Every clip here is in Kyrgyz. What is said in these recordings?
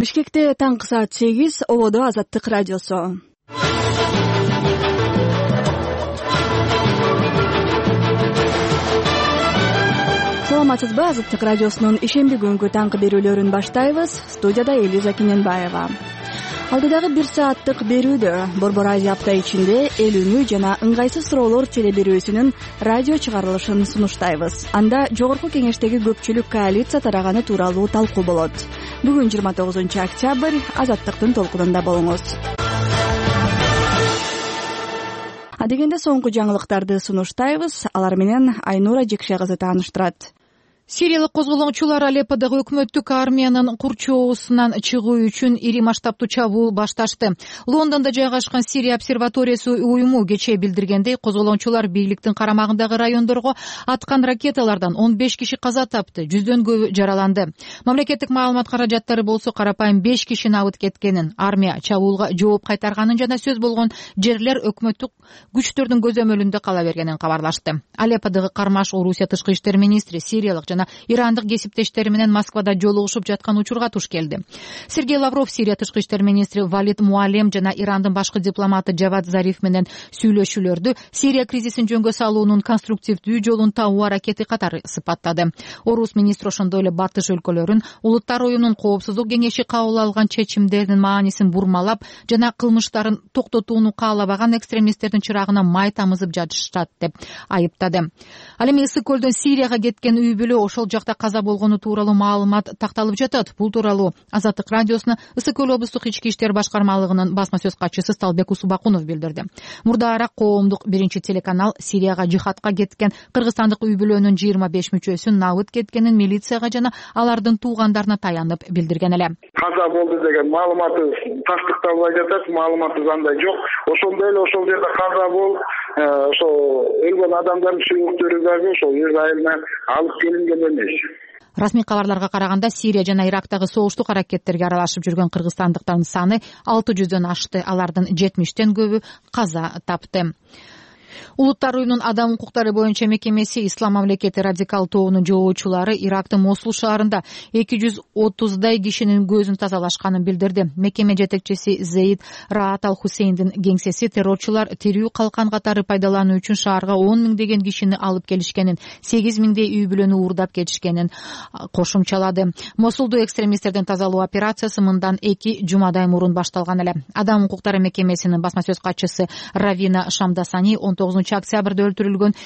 Бишкекте таңкы саат 8, Ободо Азаттык радиосу. Саламатсызбы, Азаттык радиосунун ишемби күнгү таңкы берүүлөрүн баштайбыз. Студияда Элиза Кененбаева. Алдыдагы 1 сааттык берүүдө Борбор Азия апта ичинде элүүнүү жана ыңгайсыз суроолор телеберүүсүнүн радио чыгарылышын сунуштайбыз. Анда жогорку кеңештеги көпчүлүк коалиция тараганы тууралуу талкуу болот. Бүгүн 29 октябрь, Азаттыктын толкунунда болуңуз. Адегенде соңку жаңылыктарды сунуштайбыз. Алар менен Айнура Жекше кызы тааныштырат. Сириялык козголоңчулар Алепподогу өкмөттүк армиянын курчоосунан чыгуу үчүн ири масштабтуу чабуул башташты. Лондондо жайгашкан Сирия обсерваториясы уюму кечээ билдиргендей, козголоңчулар бийликтин карамагындагы райондорго аткан ракеталардан 15 киши каза тапты, жүздөн көбү жараланды. Мамлекеттик маалымат каражаттары болсо карапайым 5 кишини абыт кеткенин, армия чабуулга жооп кайтарганын жана сөз болгон жерлер өкмөттүк күчтөрдүн көзөмөлүндө кала бергенин кабарлашты. Алепподогу кармаш Орусия тышкы иштер министри Сириялык жана ирандык кесиптештери менен Москвада жолугушуп жаткан учурга туш келди. Сергей Лавров Сирия тышкы иштер министри Валид Муалем жана Ирандын башкы дипломаты Джавад Зариф менен сүйлөшүүлөрдү Сирия кризисин жөнгө салуунун конструктивдүү жолун табуу аракети катары сыпаттады. Орус министри ошондой эле батыш өлкөлөрүн Улуттар оюнунун коопсуздук кеңеши кабыл алган чечимдердин маанисин бурмалап жана кылмыштарын токтотууну каалабаган экстремисттердин чырагына май тамызып жатышат деп айыптады. Ал эми Ысык көлдөн Сирияга кеткен үй бүлө ошол жакта каза болгону тууралуу маалымат такталып жатат. Бул тууралуу Азаттык радиосуна Ысык көл облустук ички иштер башкармалыгынын басма сөз катчысы Сталбек Усубакунов билдирди. Мурдараак коомдук биринчи телеканал Сирияга жихадка кеткен кыргызстандык үй бүлөнүн 25 мүчөсүн набыт кеткенин милицияга жана алардын туугандарына таянып билдирген эле. Каза болду деген маалыматы тастыкталбай жатат, маалыматыбыз андай жок. Ошондой эле ошол жерде каза болуп, ошо өлгөн адамдардын сүйүктөрү дагы ошол Израилден алып келинген эмес. Расмий кабарларга караганда, Сирия жана Ирактагы согуштук аракеттерге аралашып жүргөн кыргызстандыктардын саны 600дөн ашты. Алардын 70тен көбү каза тапты. Улуттар оюнунун адам укуктары боюнча мекемеси Ислам мамлекети радикал тобунун жоочулары Ирактын Мосул шаарында 230дай кишинин көзүн тазалашканын билдирди. Мекеме жетекчиси Зейд Раат Ал-Хусейндин кеңсеси террорчулар тирүү калкан катары пайдалануу үчүн шаарга 10 миңдеген кишини алып келишкенин, 8 миңдей үй бүлөнү уурдап кетишкенин кошумчалады. Мосулду экстремисттердин тазалоо операциясы мындан 2 жумадай мурун башталган эле. Адам укуктары мекемесинин басма сөз катчысы Равина Шамдасани 19 октябрда өлтүрүлгөн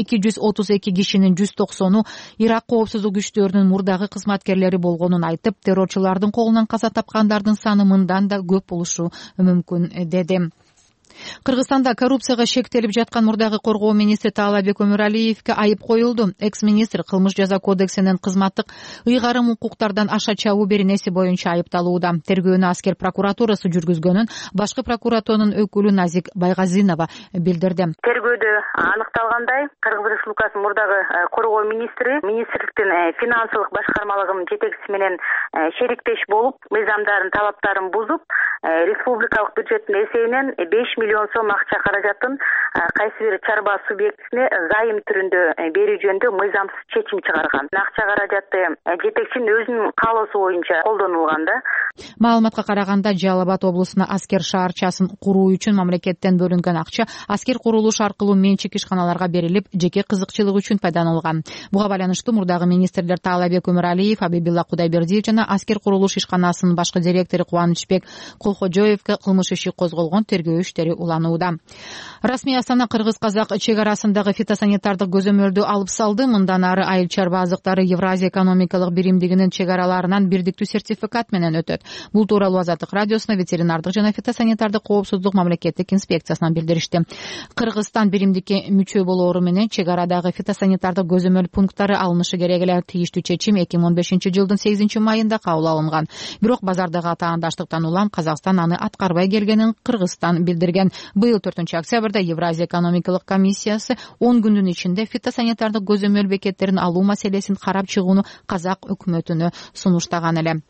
232 кишинин 190-у Ирак коопсуздук күчтөрүнүн мурдагы кызматкерлери болгонун айтып, террорчулардын колунан каза тапкандардын саны мындан да көп болушу мүмкүн деди. Кыргызстанда коррупцияга шектелип жаткан мурдагы коргоо министри Таалайбек Өмүралиевге айып коюлду. Экс-министр кылмыш жаза кодексинин кызматтык ыйгарым укуктардан аша чабуу беренеси боюнча айыпталууда. Тергөөнү аскер прокуратурасы жүргүзгөнүн башкы прокуратуранын өкүлү Назик Байгазинова билдирди. Тергөөдө аныкталгандай, Кыргыз Республикасынын мурдагы коргоо министри министрликтин финансылык башкармалыгынын жетекчиси менен шериктеш болуп, мыйзамдардын талаптарын бузуп, республикалык бюджеттин эсебинен 5 миллион сом акча каражатын кайсы бир чарба субъектисине зайым түрүндө берүү жөнүндө мыйзамсыз чечим чыгарган. Акча каражаты жетекчинин өзүнүн каалоосу боюнча колдонулган да. Маалыматка караганда, Жалал Абад облусуна аскер шаарчасын куруу үчүн мамлекеттен бөлүнгөн акча аскер курулуш аркылуу менчик ишканаларга берилип, жеке кызыкчылык үчүн пайдаланылган. Буга байланыштуу мурдагы министрлер Таалайбек Өмүралиев, Абибилла Кудайбердиев жана аскер курулуш ишканасынын башкы директору Кубанычбек Колхожоевге кылмыш иши козголгон, тергөө иштери уланууда. Расмий Астана кыргыз-казак чек арасындагы фитосанитардык көзөмөлдү алып салды. Мындан ары айыл чарба азыктары Евразия экономикалык биримдигинин чек араларынан бирдиктүү сертификат менен өтөт. Бул тууралуу Азаттык радиосуна ветеринардык жана фитосанитардык коопсуздук мамлекеттик инспекциясынан билдиришти. Кыргызстан биримдикке мүчө болоору менен чек арадагы фитосанитардык көзөмөл пункттары алынышы керек эле. Тийиштүү чечим 2015-жылдын 8-майында кабыл алынган. Бирок базардагы атаандаштыктан улам Казакстан аны аткарбай келгенин Кыргызстан билдирген. Быйыл 4 октябрда Евразия экономикалык комиссиясы 10 күндүн ичинде фитосанитардык көзөмөл бекеттерин алуу маселесин карап чыгууну Казак өкмөтүнө сунуштаган эле.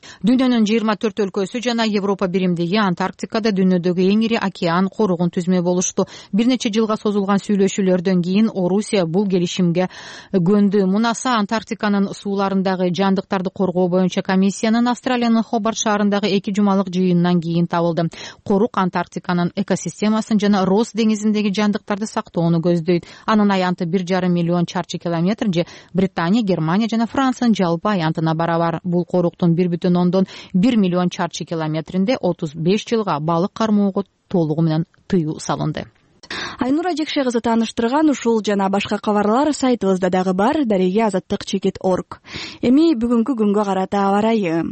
Дүйнөнүн 24 өлкөсү жана Европа биримдиги Антарктикада дүйнөдөгү эң ири океан коругун түзмө болушту. Бир нече жылга созулган сүйлөшүүлөрдөн кийин Орусия бул келишимге көндү. Мунаса Антарктиканын сууларындагы жандыктарды коргоо боюнча комиссиянын Австралиянын Хобарт шаарындагы 2 жумалык жыйынынан кийин табылды. Корук Антарктиканын экосистемасын жана Росс деңизиндеги жандыктарды сактоону көздөйт. Анын аянты 1,5 миллион чарчы километр же Британия, Германия жана Франциянын жалпы аянтына барабар. Бул коруктун 1,1 миллион чарчы километринде 35 жылга балык кармоого толугу менен тыюу салынды. Айнура Жекше кызы тааныштырган ушул жана башка кабарлар сайтыбызда дагы бар. Дареге azаттык.org. Эми бүгүнкү күнгө карата аба ырайы.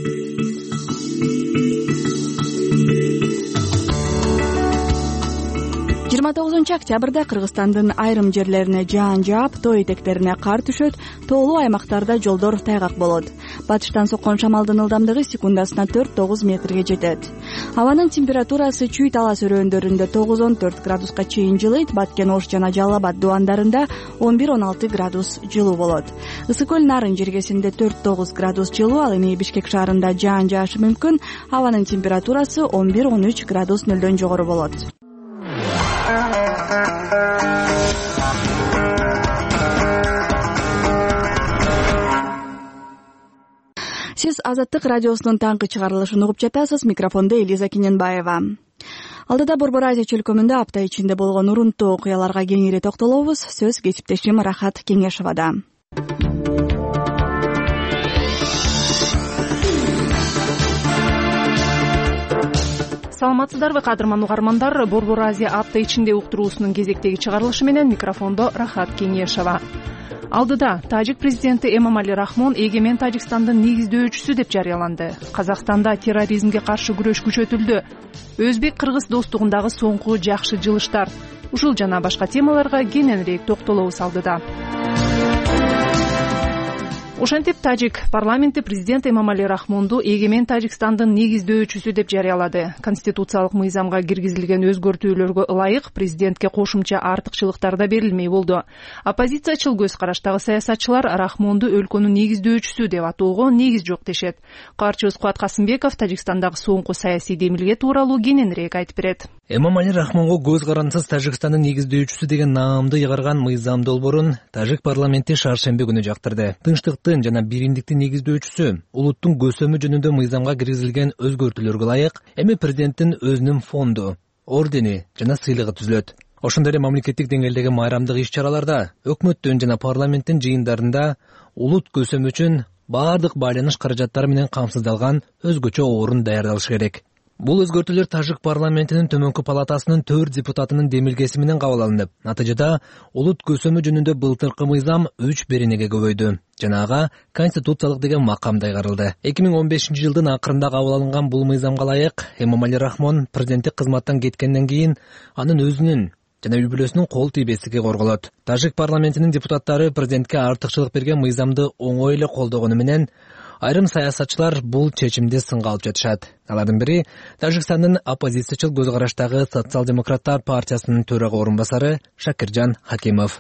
29 октябрда Кыргызстандын айрым жерлерине жаан жаап, тоо этектерине кар түшөт, тоолуу аймактарда жолдор тайгак болот. Батыштан соккон шамалдын ылдамдыгы секундасына 4-9 метрге жетет. Абанын температурасы Чүй талас өрөөндөрүндө 9-14 градуска чейин жылыйт, Баткен Ош жана Жалал Абад дубандарында 11-16 градус жылуу болот. Ысык көл Нарын жергесинде 4-9 градус жылуу, ал эми Бишкек шаарында жаан жаашы мүмкүн. Абанын температурасы 11-13 градус нөлдөн жогору болот. Сиз Азаттык радиосунун таңкы чыгарылышын угуп жатасыз. Микрофондо Элиза Киненбаева. Алдыда Борбор Азия чөлкөмүндө апта ичинде болгон урунттуу окуяларга кеңири токтолобуз. Сөз кесиптешим Рахат Кеңешевада. Саламатсыздарбы, кадырман угармандар. Борбор Азия апта ичинде уктуруусунун кезектеги чыгарылышы менен микрофондо Рахат Кеңешева. Алдыда Тажик президенти Эмомали Рахмон эгемен Тажикстандын негиздөөчүсү деп жарыяланды. Казакстанда терроризмге каршы күрөш күчөтүлдү. Өзбек-кыргыз достугундагы соңку жакшы жылыштар. Ушул жана башка темаларга кененирээк токтолобуз алдыда. Ошентип Тажик парламенти президент Эмомали Рахмонду эгемен Тажикстандын негиздөөчүсү деп жарыялады. Конституциялык мыйзамга киргизилген өзгөртүүлөргө ылайык президентке кошумча артыкчылыктар да берилмей болду. Оппозициячыл көз караштагы саясатчылар Рахмонду өлкөнүн негиздөөчүсү деп атоого негиз жок дешет. Каарчыбыз Кубат Касымбеков Тажикстандагы соңку саясий демилге тууралуу кененирээк айтып берет. Эмомали Рахмонго көз карансыз Тажикстандын негиздөөчүсү деген наамды ыйгарган мыйзам долбоорун Тажик парламенти шаршемби күнү жактырды. Тынчтыктын жана биримдиктин негиздөөчүсү улуттун көсөмү жөнүндө мыйзамга киргизилген өзгөртүүлөргө ылайык эми президенттин өзүнүн фонду, ордени жана сыйлыгы түзүлөт. Ошондой эле мамлекеттик деңгээлдеги майрамдык иш-чараларда, өкмөттүн жана парламенттин жыйындарында улут көсөмү үчүн баардык байланыш каражаттары менен камсыздалган өзгөчө орун даярдалышы керек. Бул өзгөртүүлөр Тажик парламентинин төмөнкү палатасынын 4 депутатынын демилгеси менен кабыл алынып, натыйжада улут көсөмү жөнүндө былтыркы мыйзам 3 беренеге көбөйдү. Жана ага конституциялык деген макам дайгарылды. 2015 жылдын акырында кабыл алынган бул мыйзамга ылайык Эмомали Рахмон президенттик кызматтан кеткенден кийин анын өзүнүн жана үй бүлөсүнүн кол тийбестиги корголот. Тажик парламентинин депутаттары президентке артыкчылык берген мыйзамды оңой эле колдогону менен айрым саясатчылар бул чечимди сынга алып жатышат. Алардын бири Тажикстандын оппозициячыл көз караштагы Социал-демократтар партиясынын төрага орун басары Шакиржан Хакимов.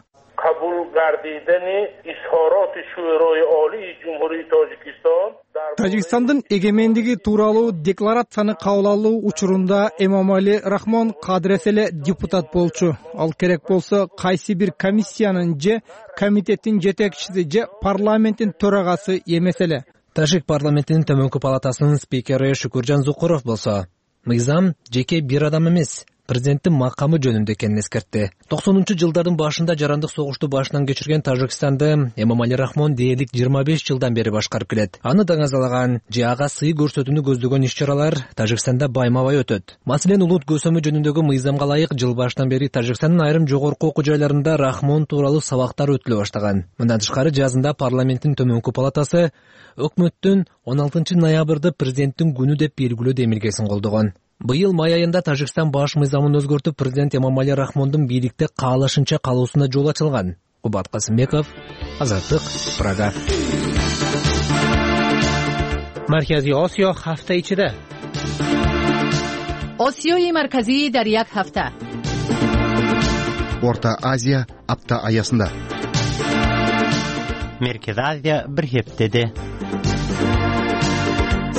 Тажикстандын эгемендиги тууралуу декларацияны кабыл алуу учурунда Эмомали Рахмон кадырес эле депутат болчу. Ал керек болсо кайсы бир комиссиянын же комитеттин жетекчиси же парламенттин төрагасы эмес эле. Тажик парламентинин төмөнкү палатасынын спикери Шукуржан Зукуров болсо, мыйзам жеке бир адам эмес, президенттин макамы жөнүндө экенин эскертти. 90-жылдардын башында жарандык согушту башынан кечирген Тажикстанды Эмомали Рахмон дээрлик 25 жылдан бери башкарып келет. Аны даңазалаган же ага сый көрсөтүүнү көздөгөн иш-чаралар Тажикстанда байма-бай өтөт. Маселен, улут көсөмү жөнүндөгү мыйзамга ылайык жыл башынан бери Тажикстандын айрым жогорку окуу жайларында Рахмон тууралуу сабактар өтүлө баштаган. Мындан тышкары жазында парламенттин төмөнкү палатасы өкмөттүн 16 ноябрда президенттин күнү деп белгилөө демилгесин колдогон. Быйыл май айында Тажикстан баш мыйзамын өзгөртүп, президент Эмомали Рахмондун бийликте каалашынча калуусуна жол ачылган. Кубат Касымбеков, Азаттык, Прага. Маркази Осиё ҳафта ичида. Осиёи марказӣ дар як ҳафта. Орта Азия апта аясында. Меркез Азия бир ҳафтада.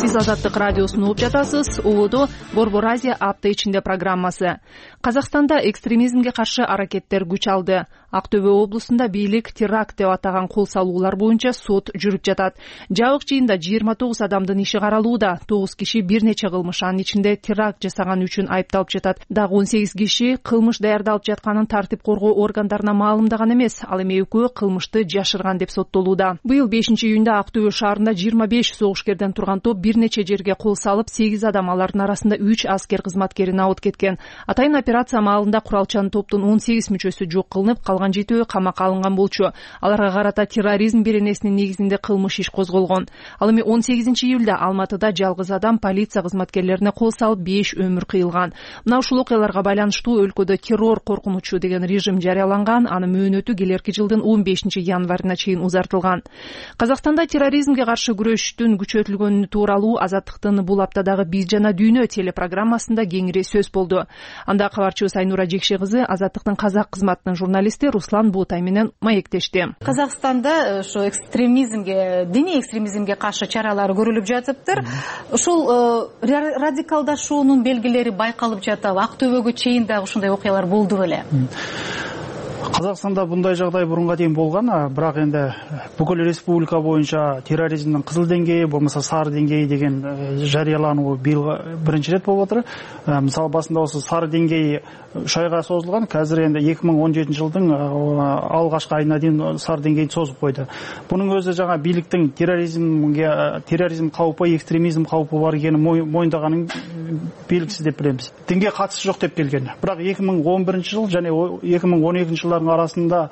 сиз Азаттык радиосун угуп жатасыз. Улуудо Борбор Азия апта ичинде программасы. Казакстанда экстремизмге каршы аракеттер күч алды. Актөбө облусунда бийлик теракт деп атаган кол салуулар боюнча сот жүрүп жатат. Жабык жыйында 29 адамдын иши каралууда. 9 киши бир нече кылмыш, анын ичинде теракт жасаган үчүн айыпталып жатат. Дагы 18 киши кылмыш даярдалып жатканын тартип коргоо органдарына маалымдаган эмес. Ал эми экөө кылмышты жашырган деп соттолууда. Быйыл 5-июнда Актөбө шаарында 25 согушкерден турган топ бир нече жерге кол салып, 8 адам, алардын арасында 3 аскер кызматкерин абыт кеткен. Атайын операция маалында куралчан топтун 18 мүчөсү жок кылынып, калган 7-өө камакка алынган болчу. Аларга карата терроризм беренесинин негизинде кылмыш иш козголгон. Ал эми 18-июлда Алматыда жалгыз адам полиция кызматкерлерине кол салып 5 өмүр кыйылган. Мына ушул окуяларга байланыштуу өлкөдө террор коркунучу деген режим жарыяланган. Анын мөөнөтү келерки жылдын 15 январына чейин узартылган. Казакстанда терроризмге каршы күрөштүн күчөтүлгөнү тууралуу Азаттыктын бул аптадагы Биз жана дүйнө телепрограммасында кеңири сөз болду. Анда кабарчыбыз Айнура Жекше кызы Азаттыктын казак кызматынын журналисти Руслан Бутай менен маектешти. Казакстанда ошо экстремизмге, диний экстремизмге каршы чаралар көрүлүп жатыптыр. Ушул радикалдашуунун белгилери байкалып жатабы? Актөбөгө чейин дагы ушундай окуялар болду беле? Казакстанда bunday жагдай бурунга чейин болгон, бирок энди бүкүл республика боюнча терроризмдин кызыл деңгээи, болмосо сары деңгээи деген жарыялануу быйыл биринчи ирет болуп атыр. Мисалы басында осы сары деңгээи 3 айга созулган, азыр энди 2017 жылдын алгачкы айына чейин сары деңгейди созуп койду. Бунун өзү жаңа бийликтин терроризм каупу, экстремизм каупу бар экенин моюндаганын белгиси деп билебиз. Динге катышы жок деп келген. Бирок 2011 жыл жана 2012 жылдардын арасында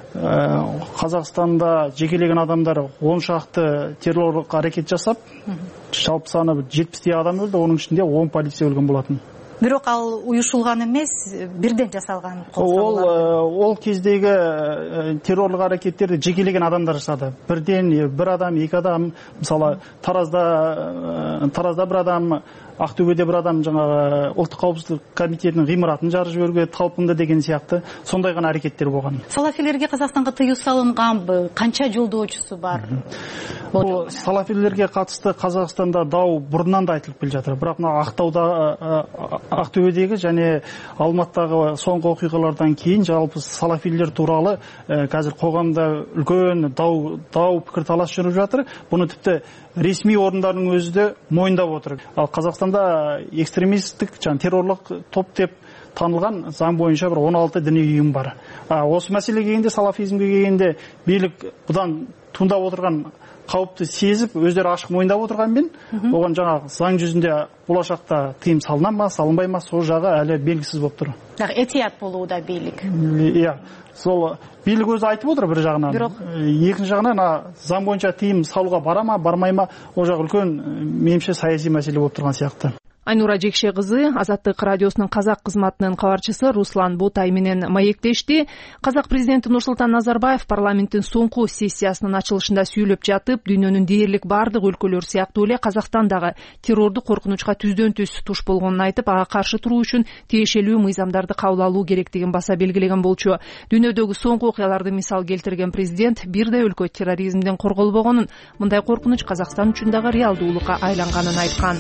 Казакстанда жекелеген адамдар 10 шакты террорлук аракет жасап, жалпы саны 70 адам өлдү, онун ичинде 10 полиция өлгөн болатын. Бирок ал уюшулган эмес, бирден жасалган. Ол кездеги террорлук аракеттерди жекелеген адамдар жасады. Бирден бир адам, эки адам, мисалы Таразда бир адам, Актөбөдө бир адам жаңа Улуттук каупсуздук комитетинин гыймыратын жарып жибергө талпынды деген сыяктуу сондай гана аракеттер болгон. Салафилерге Казакстанга тыюу салынганбы? Канча жолдоочусу бар? Бул салафилерге катысты Казакстанда дау бурундан да айтылып кел жатыр. Бирок мына Актөбөдөгү жана Алматыдагы соңку окуялардан кийин жалпы салафилер тууралуу азыр когомдо үлкөн дау пикир талаш жүрүп жатыр. Буну типти ресми орындардын өзү да моюндап отур. Ал Казакстанда экстремисттик жана террорлук топ деп танылган заң боюнча бир 16 диний уюм бар. Осы маселеге келгенде, салафизмге келгенде бийлик будан тундап отурган каупту сезип, өздөрү ачык моюндап отурганмен, огон жаңа заң жүзүндө болашакта тыйым салынамы, салынбайбы, сол жагы әле белгисиз болуп тур. Дагы этият болууда бийлик. Сол бийлик өзү айтып отур бир жагынан. Экинчи жагынан заң боюнча тыйым салууга барамы, бармайбы, ол жагы үлкөн менимче саясий маселе болуп турган сыяктуу. Айнура Жекше кызы Азаттык радиосунун казак кызматынын кабарчысы Руслан Бутай менен маектешти. Казак президенти Нурсултан Назарбаев парламенттин соңку сессиясынын ачылышында сүйлөп жатып, дүйнөнүн дээрлик бардык өлкөлөрү сыяктуу эле Казакстандагы террорду коркунучка түздөн-түз туш болгонун айтып, ага каршы туруу үчүн тиешелүү мыйзамдарды кабыл алуу керектигин баса белгилеген болчу. Дүйнөдөгү соңку окуяларды мисал келтирген президент бирдей өлкө терроризмден корголбогонун, мындай коркунуч Казакстан үчүн дагы реалдуулукка айланганын айткан.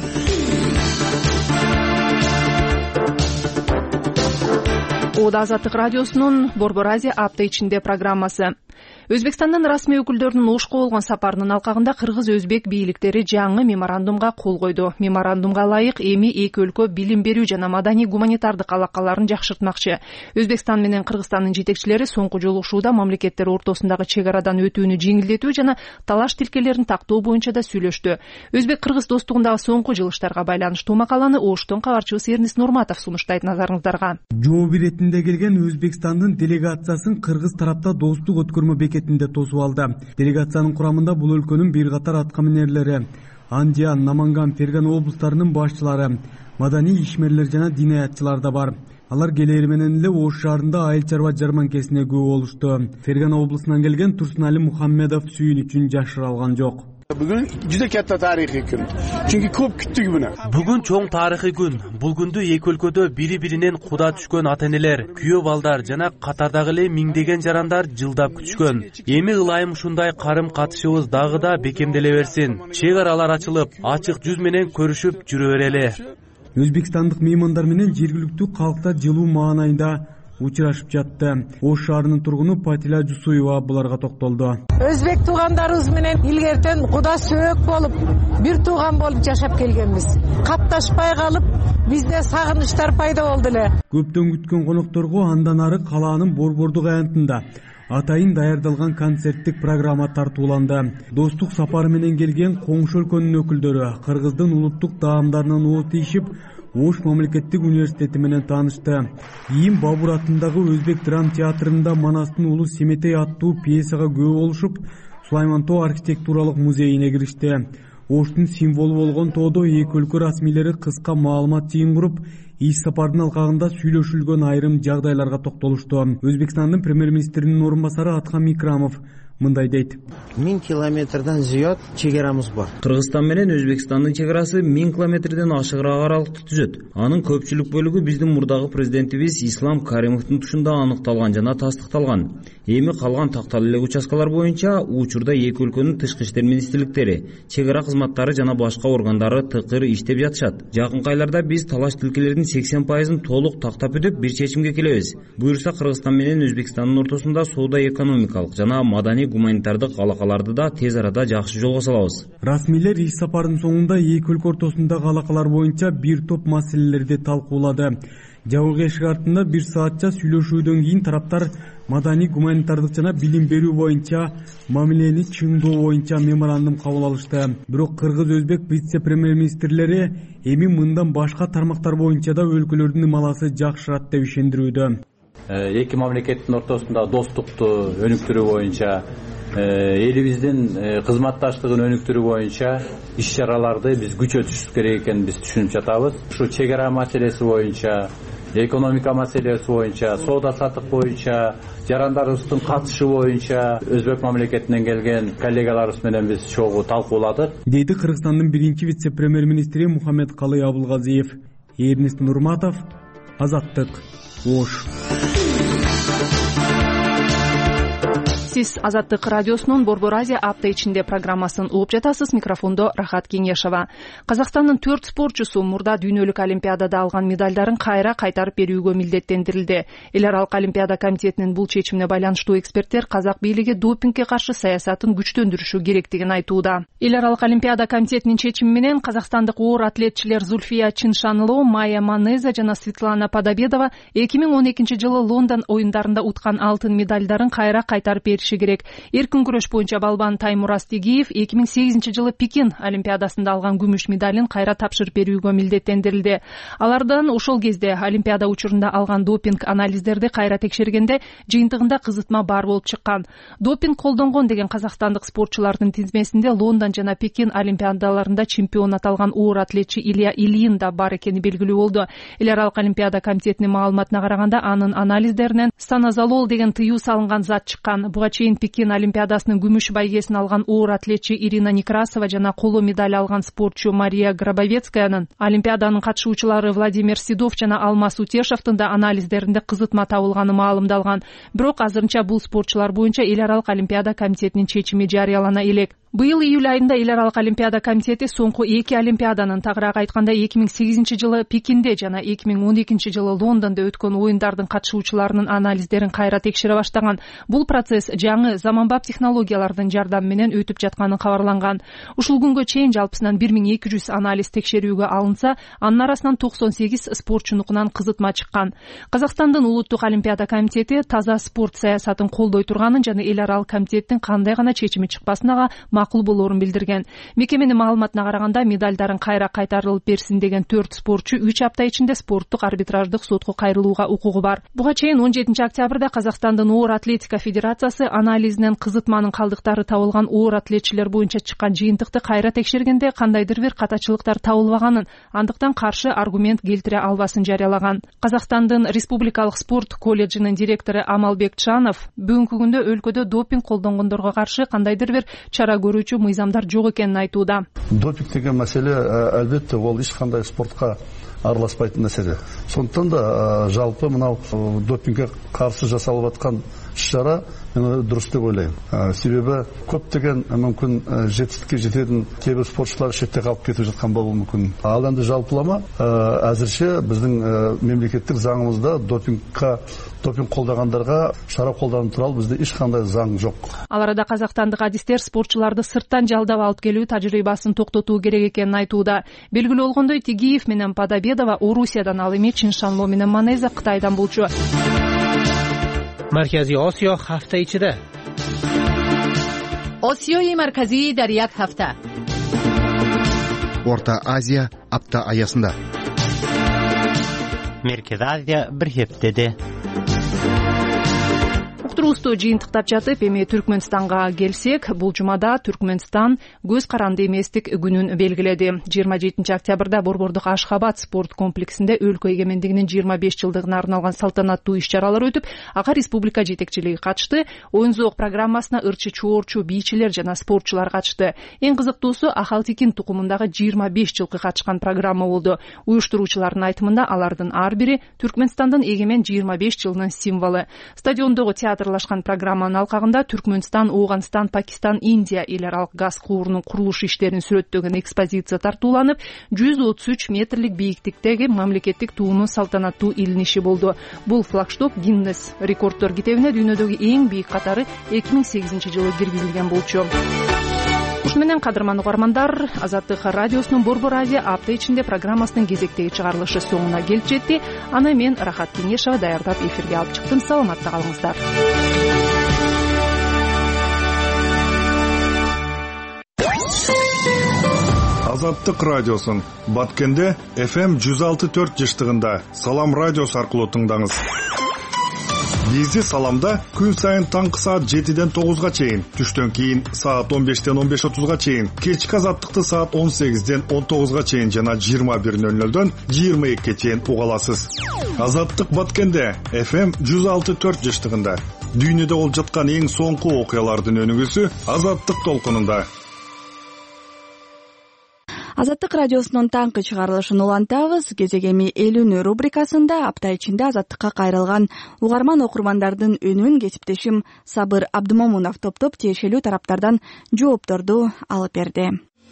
Азаттык радиосунун Борбор Азия апта ичинде программасы. Өзбекстандын расмий өкүлдөрүнүн Ошко болгон сапарынын алкагында кыргыз-өзбек бийликтери жаңы меморандумга кол койду. Меморандумга ылайык эми эки өлкө билим берүү жана маданий гуманитардык алакаларын жакшыртмакчы. Өзбекстан менен Кыргызстандын жетекчилери соңку жолугушууда мамлекеттер ортосундагы чек арадан өтүүнү жеңилдетүү жана талаш тилкелерин тактоо боюнча да сүйлөштү. Өзбек-кыргыз достугундагы соңку жылыштарга байланыштуу макаланы Оштон кабарчыбыз Эрнис Нурматов сунуштайт назарыңыздарга. Жооп иретинде келген Өзбекстандын делегациясын кыргыз тарапта достук өткөрмө бекетинде тосуп алды. Делегациянын курамында бул өлкөнүн бир катар аткаминерлери, Андиан, Наманган, Ферган облустарынын башчылары, маданий ишмерлер жана диниятчылар да бар. Алар келери менен эле Ош шаарында айыл чарба жарманкесине күбө болушту. Ферган облусунан келген Турсунали Мухаммедов сүйүн үчүн жашыралган жок. Бүгүн juda katta tarixiy kun. Chunki ko'p kutdik buni. Бүгүн чоң тарыхый күн. Бул күндү эки өлкөдө бири-биринен куда түшкөн ата-энелер, күйөө балдар жана катардагы эле миңдеген жарандар жылдап күтүшкөн. Эми ылайым ушундай карым-катышыбыз дагы да бекемделе берсин. Чек аралар ачылып, ачык жүз менен көрүшүп жүрө берели. Өзбекстандык меймандар менен жергиликтүү калктар жылуу маанайында учурашып жатты. Ош шаарынын тургуну Патила Жусуева буларга токтолду. Өзбек туугандарыбыз менен илгертен куда сөөк болуп, бир тууган болуп жашап келгенбиз. Капташпай калып, бизде сагынычтар пайда болду эле. Көптөн күткөн конокторго андан ары калаанын Борбордук аянтында атайын даярдалган концерттик программа тартууланды. Достук сапары менен келген коңшу өлкөнүн өкүлдөрү Кыргыздын улуттук таамдарынан оо тийишип, Ош мамлекеттик университети менен таанышты. Ийим Бабур атындагы Өзбек драм театрында Манастын уулу Семетей аттуу пьесага күбө болушуп, Сулайман Тоо архитектуралык музейине киришти. Оштун символу болгон тоодо эки өлкө расмийлери кыска маалымат жыйын куруп, иш сапардын алкагында сүйлөшүлгөн айрым жагдайларга токтолушту. Өзбекстандын премьер-министринин орун басары Аткан Икрамов мындай дейт. 1000 километрден зыяд чегарамыз бар. Кыргызстан менен Өзбекстандын чегарасы 1000 километрден ашыгыраак аралыкты түзөт. Анын көпчүлүк бөлүгү биздин мурдагы президентибиз Ислам Каримовдун тушунда аныкталган жана тастыкталган. Эми калган такталуу эле участкалар боюнча учурда эки өлкөнүн тышкы иштер министрликтери, чегара кызматтары жана башка органдары тыкыр иштеп жатышат. Жакынкы айларда биз талаш тилкелердин 80%ын толук тактап өтүп бир чечимге келебиз. Буюрса Кыргызстан менен Өзбекстандын ортосунда соода-экономикалык жана маданий гуманитардык алакаларды да тез арада жакшы жолго салабыз. Расмийлер иш сапарынын соңунда эки өлкө ортосундагы алакалар боюнча бир топ маселелерди талкуулады. Жабык эшик артында 1 саатча сүйлөшүүдөн кийин тараптар маданий гуманитардык жана билим берүү боюнча мамилени чыңдоо боюнча меморандум кабыл алышты. Бирок Кыргыз-Өзбек вице-премьер-министрлери эми мындан башка тармактар боюнча да өлкөлөрдүн ымаласы жакшырат деп ишендирүүдө. Эки мамлекеттин ортосунда достукту өнүктүрүү боюнча, элибиздин кызматташтыгын өнүктүрүү боюнча иш-чараларды биз күчөтүшүбүз керек экенин биз түшүнүп жатабыз. Ушу чегара маселеси боюнча, экономика маселеси боюнча, соода саттык боюнча, жарандарыбыздын катышы боюнча Өзбек мамлекетинен келген коллегаларыбыз менен биз чогуу талкууладык. Дейди Кыргызстандын биринчи вице-премьер-министри Мухаммед Калый Абылгазиев. Эрнест Нурматов, Азаттык, Ош. Сиз Азаттык радиосунун Борбор Азия апта ичинде программасын угуп жатасыз. Микрофондо Рахат Кеңешова. Казакстандын 4 спортчусу мурда дүйнөлүк олимпиадада алган медалдарын кайра кайтарып берүүгө милдеттендирилди. Эл аралык олимпиада комитетинин бул чечимине байланыштуу эксперттер казак бийлиги допингге каршы саясатын күчтөндүрүшү керектигин айтууда. Эл аралык олимпиада комитетинин чечими менен казакстандык оор атлетчилер Зульфия Чиншанло, Майя Манеза жана Светлана Подобедова 2012-жылы Лондон оюндарында уткан алтын медалдарын кайра кайтарып керек. Эркин күрөш боюнча балбан Таймураз Тегиев 2008-жылы Пекин олимпиадасында алган күмүш медалын кайра тапшырып берүүгө милдеттендирилди. Алардан ошол кезде олимпиада учурунда алган допинг анализдерди кайра текшергенде жыйынтыгында кызытма бар болуп чыккан. Допинг колдонгон деген казакстандык спортчулардын тизмесинде Лондон жана Пекин олимпиадаларында чемпион аталган оор атлетчи Илья Ильин да бар экени белгилүү болду. Эл аралык олимпиада комитетинин маалыматына караганда анын анализдеринен станозолол деген тыюу салынган зат чыккан. Буга чейин Пекин олимпиадасынын күмүш байгесин алган оор атлетчи Ирина Некрасова жана коло медаль алган спортчу Мария Грабовецкаянын, олимпиаданын катышуучулары Владимир Седов жана Алмаз Утешевдин да анализдеринде кызытма табылганы маалымдалган. Бирок азырынча бул спортчулар боюнча эл аралык олимпиада комитетинин чечими жарыялана элек. Быйыл июль айында эл аралык олимпиада комитети соңку эки олимпиаданын, тагыраак айтканда 2008-жылы Пекинде жана 2012-жылы Лондондо өткөн оюндардын катышуучуларынын анализдерин кайра текшере баштаган. Бул процесс жаңы заманбап технологиялардын жардамы менен өтүп жатканы кабарланган. Ушул күнгө чейин жалпысынан 1200 анализ текшерүүгө алынса, анын арасынан 98 спортчунукунан кызытма чыккан. Казакстандын улуттук олимпиада комитети таза спорт саясатын колдой турганын жана эл аралык комитеттин кандай гана чечими чыкпасынага макул болоорун билдирген. Мекеменин маалыматына караганда медалдарын кайра кайтарылып берсин деген 4 спортчу 3 апта ичинде спорттук арбитраждык сотко кайрылууга укугу бар. Буга чейин 17 октябрда Казакстандын оор атлетика федерациясы анализинен кызытманын калдыктары табылган оор атлетчилер боюнча чыккан жыйынтыкты кайра текшергенде кандайдыр бир катачылыктар табылбаганын, андыктан каршы аргумент келтире албасын жарыялаган. Казакстандын Республикалык спорт колледжинин директору Амалбек Чанов бүгүнкү күндө өлкөдө допинг колдонгондорго каршы кандайдыр бир чара көрүүчү мыйзамдар жок экенин айтууда. Допинг деген маселе албетте ол эч кандай спортко араласпайтын маселе. Сондықтан да жалпы мынау допингке каршы жасалып аткан иш-чара дұрыс деп ойлаймын. Себебі көптеген мүмкін жетістікке жететін кейбір спортшылар шетте қалып кетіп жатқан болуы мүмкін. Ал енді жалпылама әзірше біздің мемлекеттік заңымызда допинг қолдағандарға шара қолдану туралы бізде ешқандай заң жоқ. Ал арада казакстандык адистер спортчуларды сырттан жалдап алып келүү тажрыйбасын токтотуу керек экенин айтууда. Белгилүү болгондой, Тигиев менен Падабедова Орусиядан, ал эми Чиншанло менен Манеза Кытайдан болчу. مرکزی آسیا هفته içinde. آسیای مرکزی در یک هفته. Орта Азия апта аясында. Merkez Азия bir heftede. Уктуруусту жыйынтыктап жатып, эми Түркмөнстанга келсек, бул жумада Түркмөнстан көз каранды эместик күнүн белгиледи. 27 октябрда Борбордук Ашхабад спорт комплексинде өлкө эгемендигинин 25 жылдыгына арналган салтанаттуу иш-чаралар өтүп, ага республика жетекчилиги катышты. Оюн-зоок программасына ырчы чоорчу, бийчилер жана спортчулар катышты. Эң кызыктуусу Ахалтикин тукумундагы 25 жылкы катышкан программа болду. Уюштуруучулардын айтымында алардын ар бири Түркмөнстандын эгемен 25 жылынын символу. Стадиондогу театрлашкан программанын алкагында Түркмөнстан, Ооганстан, Пакистан, Индия эл аралык газ куурунун курулуш иштерин сүрөттөгөн экспозиция тартууланып, 133 метрлик бийиктиктеги мамлекеттик туунун салтанаттуу илиниши болду. Бул флагшток Гиннес рекорддор китебине дүйнөдөгү эң бийик катары 2008 жылы киргизилген болчу. Ушуну менен, кадырман угармандар, Азаттык радиосунун Борбор Азия апта ичинде программасынын кезектеги чыгарылышы соңуна келип жетти. Аны мен Рахат Кеңешова даярдап эфирге алып чыктым. Саламатта калыңыздар. Азаттык радиосун Баткенде FM 106.4 жыштыгында Салам радиосу аркылуу тыңдаңыз. Бизди Саламда күн сайын таңкы саат 7-ден 9-га чейин, түштөн кийин саат 15-ден 15:30-га чейин, кечки Азаттыкты саат 18-ден 19-га чейин жана 21:00-дөн 22-ге чейин уга аласыз. Азаттык Баткенде FM 106.4 жыштыгында дүйнөдө болуп жаткан эң соңку окуялардын өнүгүүсү Азаттык толкунунда. Азаттык радиосунун таңкы чыгарылышын улантабыз. Кезегеми элүүнү рубрикасында апта ичинде Азаттыкка кайрылган угарман окурмандардын үнүн кесиптешим Сабыр Абдымомунов топтоп тиешелүү тараптардан жоопторду алып берди.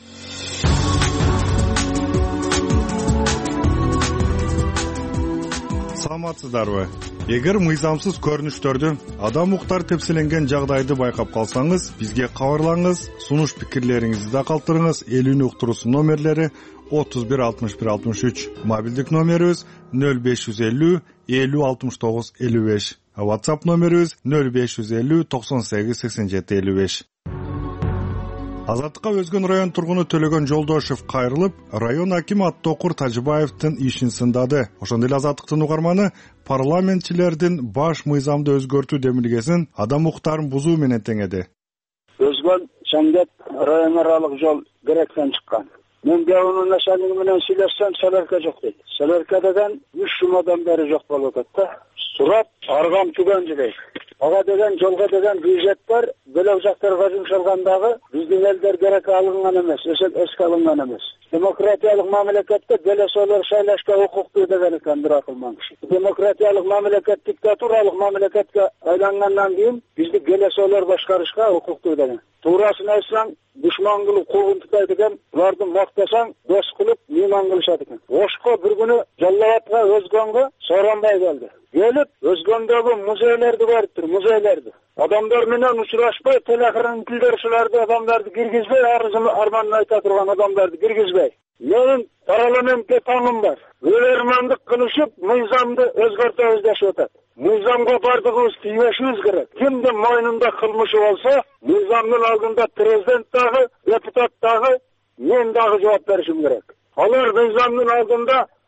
Саламатсыздарбы? Эгер мыйзамсыз көрүнүштөрдү, адам укуктар тепселенген жагдайды байкап калсаңыз, бизге кабарлаңыз. Сунуш пикирлериңизди да калтырыңыз. Элүүнү уктуруусунун номерлери 31 61 63, мобилдик номерибиз 0550 50 69 55, WhatsApp номерибиз 0550 98 87 55. Азаттыкка өзгөн район тургуну Төлөгөн Жолдошев кайрылып, район акими Аттокур Тажыбаевдин ишин сындады. Ошондой эле Азаттыктын угарманы парламентчилердин баш мыйзамды өзгөртүү демилгесин адам укуктарын бузуу менен теңеди. Өзгөн Чаңгет район аралык жол керектен чыккан. Мен гавунун начальниги менен сүйлөшсөм, Селерке жок дейт. Селерке деген 3 жумадан бери жок болуп атат да. Сурап, аргам түгөнжү дейт. Ага деген жолго деген бюджеттер бөлөк жактарга жумшалгандагы биздин элдер керек алынган эмес, эске алынган эмес. Демократиялык мамлекетте делесолор шайлашка укуктуу деген экен бир акылман киши. Демократиялык мамлекет диктатуралык мамлекетке айлангандан кийин бизди делесолор башкарышка укуктуу деген. Туурасын айтсаң, душман кылып куугунтуктайт экен, буларды мактасаң, дос кылып мейман кылышат экен. Ошко бир күнү Жаллабадка өзгөнгө Сооронбай келди. Келип, өзгөндөгү музейлерди көрүптүр, музейлерди. Адамдар менен учурашпай, телеэкран билдирүүлөрдү адамдарды киргизбей, арманын айта турган адамдарды киргизбей. Менин парламентке таңым бар. Өлөрмандык кылышып, мыйзамды өзгөртөбүз дешип атат. Мыйзамга бардыгыбыз тийбешибиз керек. Кимдин мойнунда кылмышы болсо, мыйзамдын алдында президент дагы, депутат дагы, мен дагы жооп беришим керек. Алар мыйзамдын алдында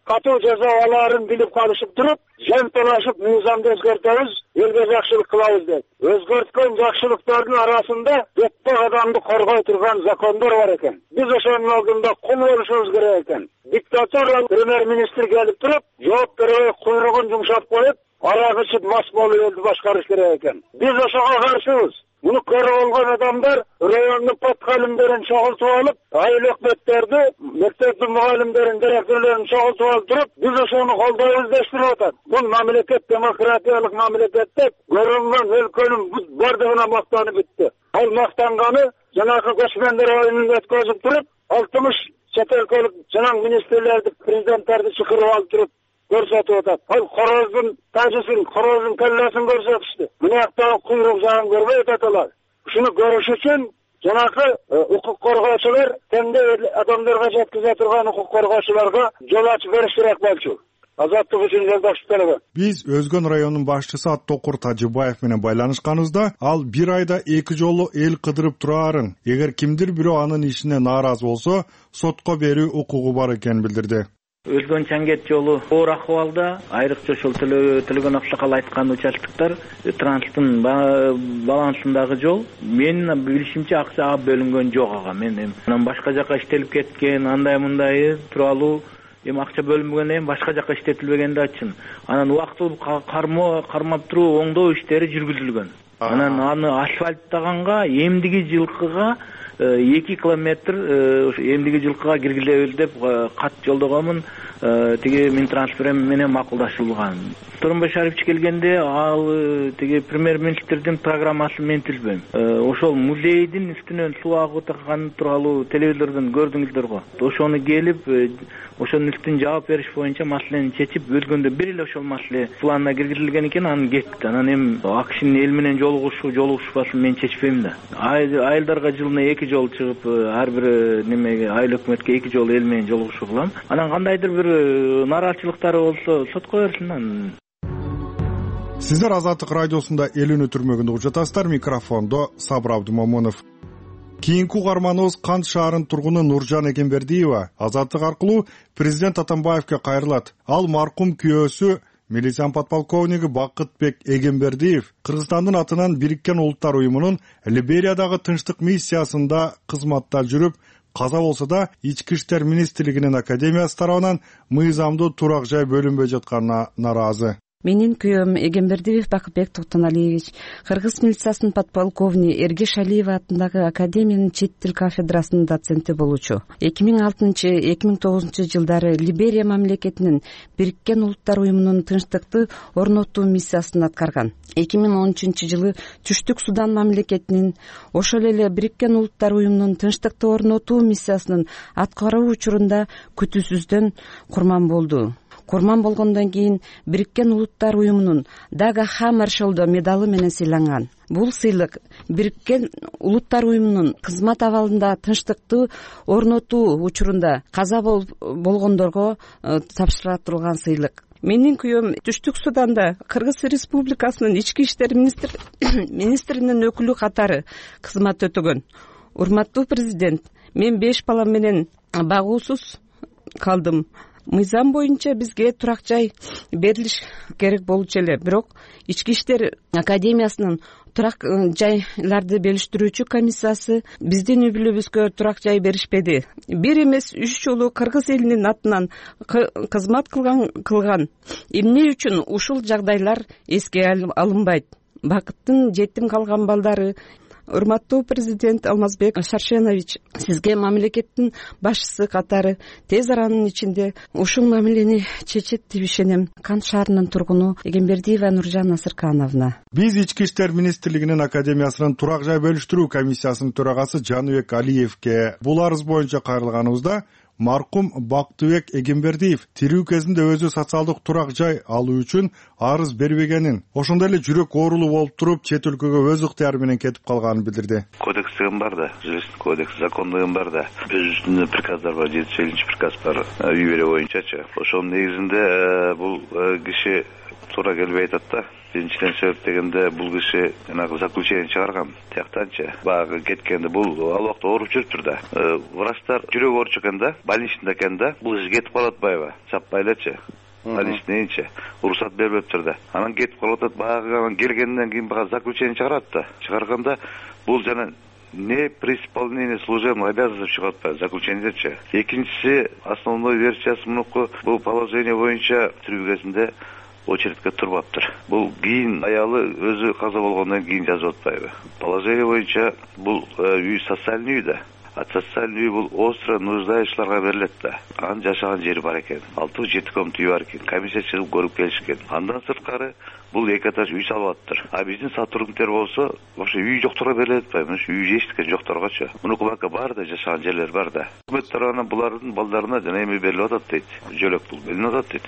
катуу жазалаарын билип калышып туруп, жанталашып мыйзамды өзгөртөбүз, элге жакшылык кылабыз деп. Өзгөрткөн жакшылыктардын арасында өтпөк адамды коргой турган закондор бар экен. Биз ошонун алдында кул болушубуз керек экен. Диктатор премьер-министр келип туруп, жооп бербей куйругун жумшап коюп, арак ичип мас болуп элди башкарыш керек экен. Биз ошого каршыбыз. Муну көрүп алган адамдар райондун подкалимдерин чогултуп алып, айыл өкмөттөрдү, мектептин мугалимдерин, директорлорун чогултуп алып туруп, биз ошону колдойбуз дештирип атат. Бул мамлекет демократиялык мамлекет деп көрүнгөн өлкөнүн бардыгына мактанып бүттү. Ал мактанганы жанагы көчмөндөр оюнун өткөзүп туруп, 60 чет өлкөлүк жанаг министрлерди, президенттерди чакырып алып туруп көрсөтүп атат. Ал короздун тажысын, короздун келлесин көрсөтүштү. Мынаяктагы куйрук жагын көрбөй аталар. Ушуну көрүш үчүн жанагы укук коргоочулар теңдей адамдарга жеткизе турган укук коргоочуларга жол ачып бериш керек болчу. Азаттык үчүн жолдоштук талабы. Биз Өзгөн районунун башчысы Аттокур Тажыбаев менен байланышканыбызда, ал бир айда 2 жолу эл кыдырып турарын, эгер кимдир бирөө анын ишине нааразы болсо, сотко берүү укугу бар экенин билдирди. Өзгөн Чаңгет жолу оор акыбалда, айрыкча ошол Төлөгөн Аксакал айткан участоктор транспорттун балансындагы жол. Менин билишимче акча бөлүнгөн жок ага. Мен анан башка жака иштелип кеткен, андай тууралуу акча бөлүнбөгөн, башка жака иштетилбеген да чын. Анан убактылуу кармап туруу оңдоо иштери жүргүзүлгөн. Анан аны асфальттаганга эмдиги жылкыга 2 километр эмдиги жылкыга киргизебиз деп кат жолдогонмун. Тиги Минтранспорт менен макулдашылган. Сооронбай Шарипович келгенде ал тиги премьер-министрдин программасын мен түзбөйм. Ошол музейдин үстүнөн суу агып атканы тууралуу телевизордон көрдүңүздөр го. Ошону келип, ошонун үстүн жаап бериш боюнча маселени чечип, өзгөндө бир эле ошол маселе планына киргизилген экен, анан кетти. Анан эми АКШнын эл менен жолугушпасын мен чечпейм да. Айылдарга жылына 2 жол чыгып, ар бир немеге айыл өкмөткө 2 жол эл менен жолугушуу кылам. Анан кандайдыр бир нараачылыктары болсо сотко берсин. Сиздер Азаттык радиосунда эл үнү түрмөгүндө учатасыздар. Микрофондо Сабыр Абдымомунов. Кийинки угарманыбыз Кант шаарынын тургуну Нуржан Эгембердиева Азаттык аркылуу президент Атамбаевке кайрылат. Ал маркум күйөөсү милиция подполковниги Бакытбек Эгембердиев Кыргызстандын атынан Бириккен Улуттар уюмунун Либериядагы тынчтык миссиясында кызматта жүрүп, каза болсо да Ички иштер министрлигинин академиясы тарабынан мыйзамдуу турак жай бөлүнбөй жатканына нааразы. Менин күйөөм Эгембердиев Бакытбек Токтоналиевич Кыргыз милициясынын подполковниги Эргеш Алиева атындагы академиянын чет тил кафедрасынын доценти болчу. 2006-2009 жылдары Либерия мамлекетинин Бириккен Улуттар уюмунун тынчтыкты орнотуу миссиясын аткарган. 2013 жылы Түштүк Судан мамлекетинин ошол эле Бириккен Улуттар уюмунун тынчтыкты орнотуу миссиясынын аткаруу учурунда күтүүсүздөн курман болду. Курман болгондон кийин Бириккен Улуттар уюмунун Дага Хаммаршолдо медалы менен сыйланган. Бул сыйлык Бириккен Улуттар уюмунун кызмат абалында тынчтыкты орнотуу учурунда каза болгондорго тапшырылган сыйлык. Менин күйөөм Түштүк Суданда Кыргыз Республикасынын ички иштер министринин өкүлү катары кызмат өтөгөн. Урматтуу президент, мен 5 балам менен багуусуз калдым. Мыйзам боюнча бизге турак жай берилиш керек болчу эле, бирок Ички иштер академиясынын турак жайларды белиштирүүчү комиссиясы биздин үй-бүлөбүзгө турак жай беришпеди. Бир эмес 3 жолу Кыргыз элинин атынан кызмат кылган. Эмне үчүн ушул жагдайлар эске алынбайт? Бакыттын жетим калган балдары. Урматтуу президент Алмазбек Шаршенович, сизге мамлекеттин башчысы катары тез аранын ичинде ушул мамилени чечет деп ишенем. Кант шаарынын тургуну Эгембердиева Нуржан Асыркановна. Биз Ички иштер министрлигинин академиясынын турак жай бөлүштүрүү комиссиясынын төрагасы Жаныбек Алиевке бул арыз боюнча кайрылганыбызда маркум Бактыбек Эгембердиев тирүү кезинде өзү социалдык турак жай алуу үчүн арыз бербегенин, ошондой эле жүрөк оорулуу болуп туруп чет өлкөгө өз ыктыяры менен кетип калганын билдирди. Кодекс деген бар да, жилищный кодекс, закон деген бар да. Өз үстүндө приказдар бар, 7-7 приказ бар үй бере боюнчачы. Ошонун негизинде бул киши туура келбей атат да. биринчиден себеп дегенде бул киши жанагы заключение чыгарган тияктанчы баягы кеткенде бул ал убакта ооруп жүрүптүр да. Врачтар жүрөгү ооруч экен да, больничныйда экен да. Бул киши кетип калып атпайбы? Чаппай элечи. Больничныйчы уруксат бербептир да. Анан кетип калып атат, баягы келгенден кийин баягы заключение чыгарат да. Чыгарганда бул жана не при исполнении служебных обязанностей чыгып атпайбы заключениедечи. Экинчиси основной версиясы мунуку, бул положение боюнча трибугасында очередке турбаптыр. Бул кийин аялы өзү каза болгондон кийин жазып атпайбы. Положение боюнча бул үй социальный үй да. А социальный үй бул остро нуждающийларга берилет да. Анын жашаган жери бар экен. 6-7 комнат үй бар экен. Комиссия чыгып көрүп келишкен. Андан сырткары бул эки этаж үй салып аттыр. А биздин сотрудниктер болсо вообще үй жокторго берилет атпайбы? Үй эчтикен жокторгочу. Мунуку бака бар да, жашаган жерлер бар да. Өкмөт тарабынан булардын балдарына жана эми берилип атат дейт. Жөлөк пул берилип атат дейт.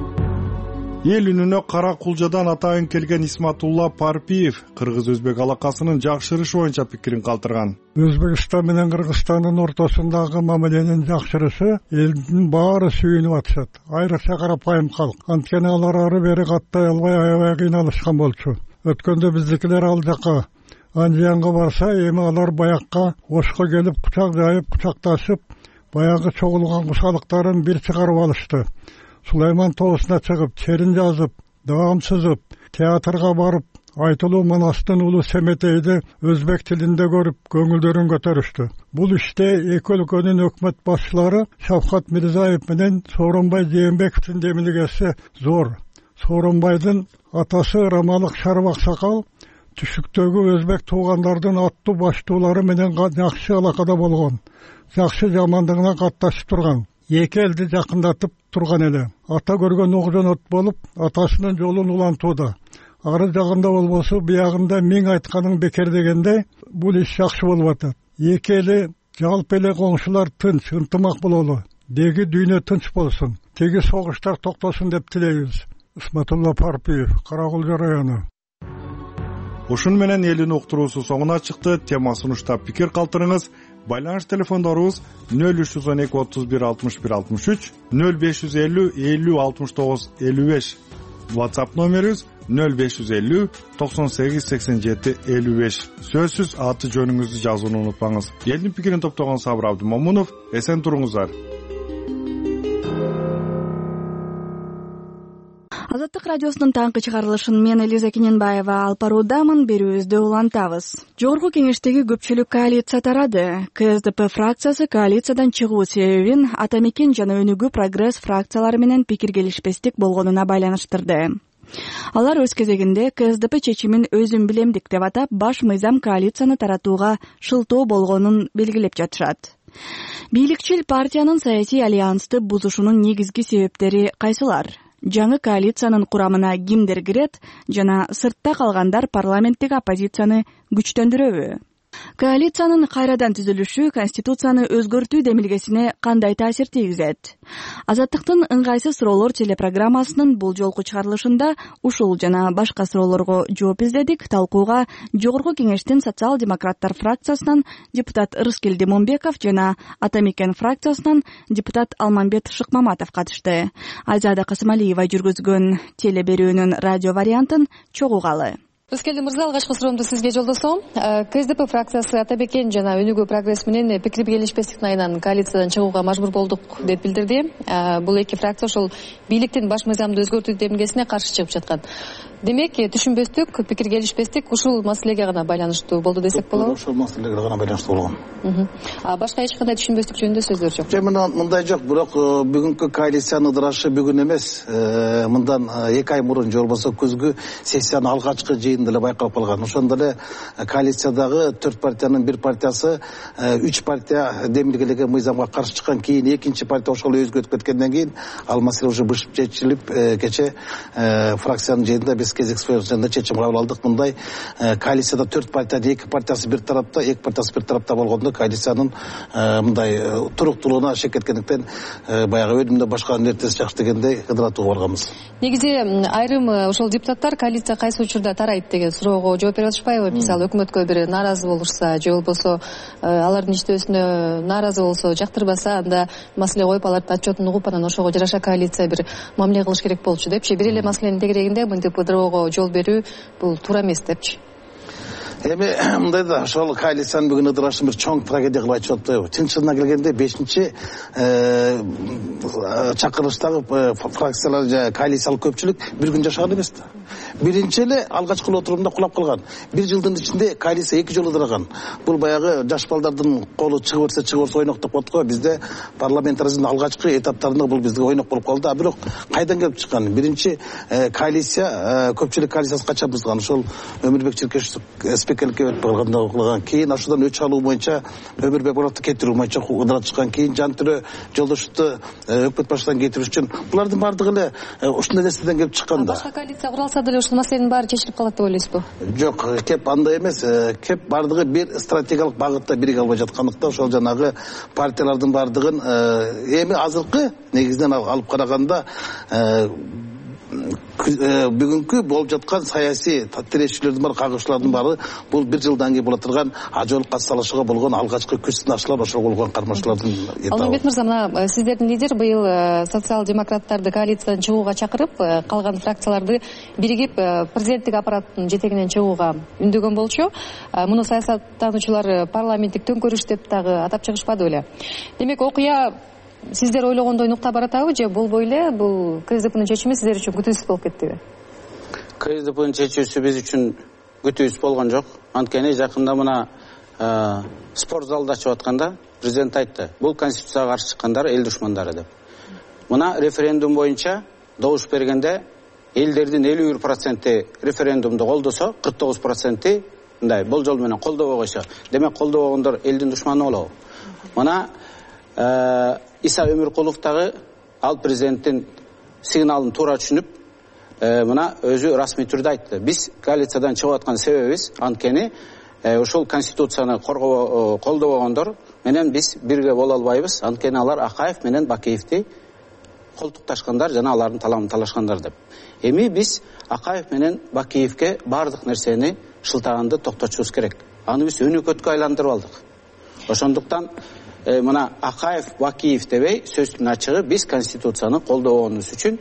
Эл үнүнө Кара Кулжадан атайын келген Исматулла Парпиев кыргыз өзбек алакасынын жакшырышы боюнча пикирин калтырган. Өзбекстан менен Кыргызстандын ортосундагы мамиленин жакшырышы элдин баары сүйүнүп атышат. Айрыкча карапайым калк. Анткени алар ары бери каттай албай аябай кыйналышкан болчу. Өткөндө биздикилер ал жака Анжиянга барса, эми алар баякка Ошко келип кучак жайып, кучакташып, баягы чогулган кушалыктарын бир чыгарып алышты. Сулайман тоосуна чыгып, черин жазып, даам сызып, театрга барып, Айтылуу Манастын улуу Семетейди өзбек тилинде көрүп, көңүлдөрүн көтөрүштү. Бул иште эки өлкөнүн өкмөт башчылары Шавкат Мирзаев менен Сооронбай Жээнбековдун демилгеси зор. Сооронбайдын атасы Рамалык Шарып Аксакал түшүктөгү өзбек туугандардын аттуу баштуулары менен жакшы алакада болгон. Жакшы жамандыгына катташып турган. Эки элди жакындатып турган эле. Ата көргөн огжонот болуп, атасынын жолун улантууда. Ары жагында болбосо, биягында миң айтканың бекер дегендей, бул иш жакшы болуп атат. Эки эли жалпы эле коңшулар тынч, ынтымак бололу. Деги дүйнө тынч болсун. Теги согуштар токтосун деп тилейбиз. Исматулла Парпиев, Кара Кулжа району. Ушун менен элдин уктуруусу соңуна чыкты. Тема сунуштап пикир калтырыңыз. Байланыш телефондорубуз 0312 31 61 63, 0550 50 69 55. WhatsApp номерибиз 0550 98 87 55. Сөзсүз аты жөнүңүздү жазууну унутпаңыз. Элдин пикирин топтогон Сабыр Абдымомунов, эсен туруңуздар. Азаттык радиосунун таңкы чыгарылышын мен Элиза Кененбаева алып баруудамын, берүүбүздү улантабыз. Жогорку кеңештеги көпчүлүк коалиция тарады. КСДП фракциясы коалициядан чыгуу себебин Атамекен жана Өнүгүү Прогресс фракциялары менен пикир келишпестик болгонуна байланыштырды. Алар өз кезегинде КСДП чечимин өзүм билемдик деп атап, баш мыйзам коалицияны таратууга шылтоо болгонун белгилеп жатышат. Бийликчил партиянын саясий альянсты бузушунун негизги себептери кайсылар? Жаңы коалициянын курамына кимдер кирет жана сыртта калгандар парламенттеги оппозицияны күчтөндүрөбү? Коалициянын кайрадан түзүлүшү Конституцияны өзгөртүү демилгесине кандай таасир тийгизет? Азаттыктын ыңгайсыз суроолор телепрограммасынын бул жолку чыгарылышында ушул жана башка суроолорго жооп издедик. Талкууга Жогорку кеңештин социал-демократтар фракциясынан депутат Рыскел Демонбеков жана Атамекен фракциясынан депутат Алмамбет Шыкмаматов катышты. Айзада Касымалиева жүргүзгөн телеберүүнүн радио вариантын чогугалы. Рыскел мырза, алгачкы суроомду сизге жолдосом. КСДП фракциясы Атамекен жана Өнүгүү Прогресс менен пикир келишпестиктин айынан коалициядан чыгууга мажбур болдук деп билдирди. Бул эки фракция ошол бийликтин баш мыйзамды өзгөртүү демилгесине каршы чыгып жаткан. Демек, түшүнбөстүк, пикир келишпестик ушул маселеге гана байланыштуу болду десек болобу? Ушул маселеге гана байланыштуу болгон. Башка эч кандай түшүнбөстүк жөнүндө сөздөр жок. Мындай жок, бирок бүгүнкү коалициянын ыдырашы бүгүн эмес, мындан 2 ай мурун же болбосо күзгү сессиянын алгачкы жыйынында эле байкалып калган. Ошондо эле коалициядагы 4 партиянын бир партиясы 3 партия демилгелеген мыйзамга каршы чыккан, кийин экинчи партия ошол өзгөртүп кеткенден кийин ал маселе уже бышып чечилип, кече фракциянын жыйынында биз кезек сөзүндө чечим кабыл алдык. Мындай коалицияда 4 партияда 2 партиясы бир тарапта, 2 партиясы бир тарапта болгондо коалициянын мындай туруктуулугуна шек кеткендиктен баягы өлүмдө башка нертеси жакшы дегендей ыдыратууга барганбыз. Негизи айрым ошол депутаттар коалиция кайсы учурда тарайт деген суроого жооп берип атышпайбы? Мисалы өкмөткө бир нааразы болушса же болбосо алардын иштөөсүнө нааразы болсо, жактырбаса, анда маселе коюп алардын отчетун угуп анан ошого жараша коалиция бир мамиле кылыш керек болчу депчи. Бир эле маселенин тегерегинде мынтип ыдырып чыгароого жол берүү бул туура эмес депчи. Эми мындай да ошол коалициянын бүгүн ыдырашын бир чоң трагедия кылып айтып атпайбы? Чын чынына келгенде 5-чи чакырылыштагы фракциялар же коалициялык көпчүлүк бир күн жашаган эмес да. Биринчи эле алгачкы отурумда кулап калган. Бир жылдын ичинде коалиция 2 жолу ыдыраган. Бул баягы жаш балдардын колу чыгып берсе ойнок деп коет го. Бизде парламентаризмдин алгачкы этаптарында бул бизге ойнок болуп калды. А бирок кайдан келип чыккан? Биринчи коалиция көпчүлүк коалициясы качан бузган? Ошол Өмүрбек Черкешев спикерликке өтүп калганда кылган. Кийин ашудан өч алуу боюнча Өмүрбек Боровду кетирүү боюнча ыдырап чыккан. Кийин Жантүрө Жолдошевду өкмөт башынан кетирүү үчүн булардын бардыгы эле ушундай нерседен келип чыккан да. Башка коалиция куралса деле ушул маселенин баары чечилип калат деп ойлойсузбу? Жок, кеп андай эмес. Кеп бардыгы бир стратегиялык багытта бириге албай жаткандыктан ошол жанагы партиялардын бардыгын эми азыркы негизинен алып караганда бүгүнкү болуп жаткан саясий тирешүүлөрдүн баары, кагышуулардын баары бул бир жылдан кийин боло турган ажол катталышууга болгон алгачкы күч сынашуулар ошого болгон кармашуулардын этабы. Алмамбет мырза, мына сиздердин лидер быйыл социал-демократтарды коалициядан чыгууга чакырып, калган фракцияларды биригип президенттик аппараттын жетегинен чыгууга үндөгөн болчу. Муну саясаттануучулар парламенттик төңкөрүш деп дагы атап чыгышпады беле? Демек, окуя сиздер ойлогондой нукта баратабы же болбой эле бул КСДПнын чечими сиздер үчүн күтүүсүз болуп кеттиби? КСДПнын чечүүсү биз үчүн күтүүсүз болгон жок. Анткени жакында мына спорт залда ачып атканда президент айтты, бул конституцияга каршы чыккандар эл душмандары деп. Мына референдум боюнча добуш бергенде элдердин 51% референдумду колдосо, 49% мындай болжол менен колдобой койсо, демек колдобогондор элдин душманы болобу? Мына Иса Өмүркулов дагы ал президенттин сигналын туура түшүнүп, мына өзү расмий түрдө айтты. Биз коалициядан чыгып аткан себебибиз анткени ошол конституцияны колдобогондор менен биз бирге боло албайбыз. Анткени алар Акаев менен Бакиевди колтукташкандар жана алардын таламын талашкандар деп. Эми биз Акаев менен Бакиевге бардык нерсени шылтаганды токтотушубуз керек. Аны биз өнөкөткө айландырып алдык. Ошондуктан мына Акаев, Бакиев дебей сөздүн ачыгы биз конституцияны колдобогонубуз үчүн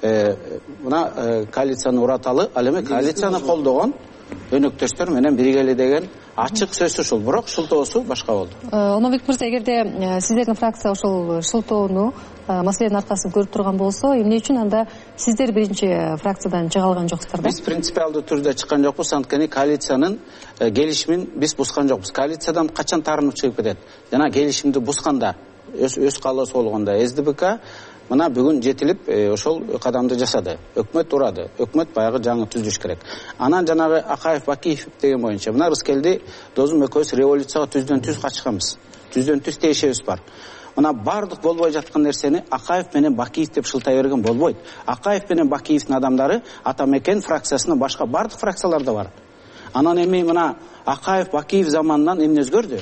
мына коалицияны ураталы, ал эми коалицияны колдогон өнөктөштөр менен биргели деген ачык сөз ушул. Бирок шылтоосу башка болду. Алмамбет мырза, эгерде сиздердин фракция ошол шылтоону маселенин аркасын көрүп турган болсо, эмне үчүн анда сиздер биринчи фракциядан чыга алган жоксуздар да? Биз принципиалдуу түрдө чыккан жокпуз, анткени коалициянын келишимин биз бузган жокпуз. Коалициядан качан таарынып чыгып кетет? Жана келишимди бузганда, өз каалоосу болгондо СДПК мына бүгүн жетилип ошол кадамды жасады. Өкмөт урады. Өкмөт баягы жаңы түзүлүш керек. Анан жанагы Акаев, Бакиев деген боюнча мына Рыскелди досум экөөбүз революцияга түздөн түз катышканбыз. Түздөн түз тиешебиз бар. Мына бардык болбой жаткан нерсени Акаев менен Бакиев деп шылтай берген болбойт. Акаев менен Бакиевдин адамдары ата мекен фракциясынан башка бардык фракцияларда бар. Анан эми мына Акаев, Бакиев заманынан эмне өзгөрдү?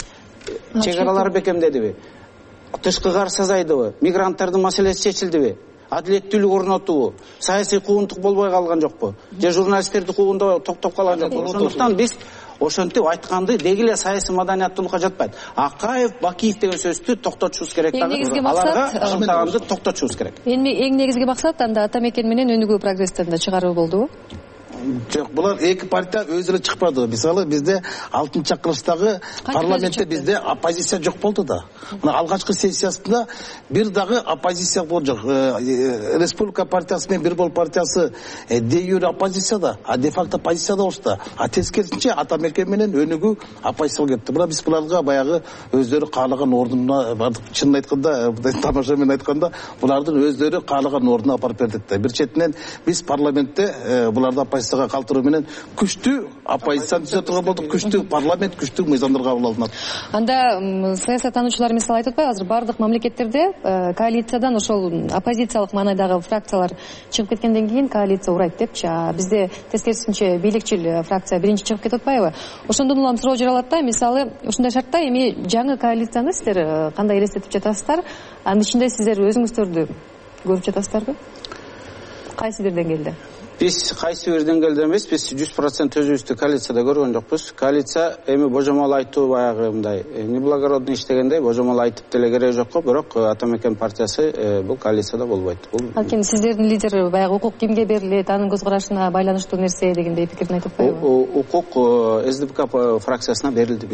Чек аралар бекемдедиби? Тышкы карыз азайдыбы? Мигранттардын маселеси чечилдиби? Адилеттүүлүк орнотубу? Саясий куугунтук болбой калган жокпу? Же журналисттерди куугундабай токтоп калган жокпу? Ошондуктан биз ошентип айтканды деги эле саясий маданияттуулукка жатпайт. Акаев, Бакиев деген сөздү токтотушубуз керек дагы. Аларга шылтаганды токтотушубуз керек. Эң негизги максат анда ата мекен менен өнүгүү прогресстен да чыгаруу болдубу? Жок, булар эки партия өзү эле чыкпады. Мисалы бизде 6-чакырылыштагы парламентте бизде оппозиция жок болду да. Мына алгачкы сессиясында бир дагы оппозиция болду жок. Республика партиясы менен Бир Бол партиясы де юре оппозицияда, а де факто оппозицияда болушту. А тескерисинче ата мекен менен өнүгүү оппозиция кетти. Бирок биз буларга баягы өздөрү каалаган ордуна бардык. Чынын айтканда, тамаша менен айтканда, булардын өздөрү каалаган ордуна алып бердик да. Бир четинен биз парламентте буларды оппозиция калтыруу менен күчтүү оппозицияны түзө турган болдук, күчтүү парламент, күчтүү мыйзамдар кабыл алынат. Анда саясаттануучулар мисалы айтып атпайбы, азыр бардык мамлекеттерде коалициядан ошол оппозициялык маанайдагы фракциялар чыгып кеткенден кийин коалиция урайт депчи. Бизде тескерисинче бийликчил фракция биринчи чыгып кетип атпайбы? Ошондон улам суроо жаралат да, мисалы ушундай шартта эми жаңы коалицияны сиздер кандай элестетип жатасыздар? Анын ичинде сиздер өзүңүздөрдү көрүп жатасыздарбы? Кайсы бир деңгээлде? Биз кайсы бир деңгээлде эмес, биз 100% өзүбүздү коалицияда көргөн жокпуз. Коалиция эми божомол айтуу баягы мындай неблагородный иштегендей божомол айтып деле кереги жокко, бирок Атамекен партиясы бул коалицияда болбойт. Анткени сиздердин лидер баягы укук кимге берилет, анын көз карашына байланыштуу нерсе дегендей пикирин айтып атпайбы? Укук СДПК фракциясына берилди.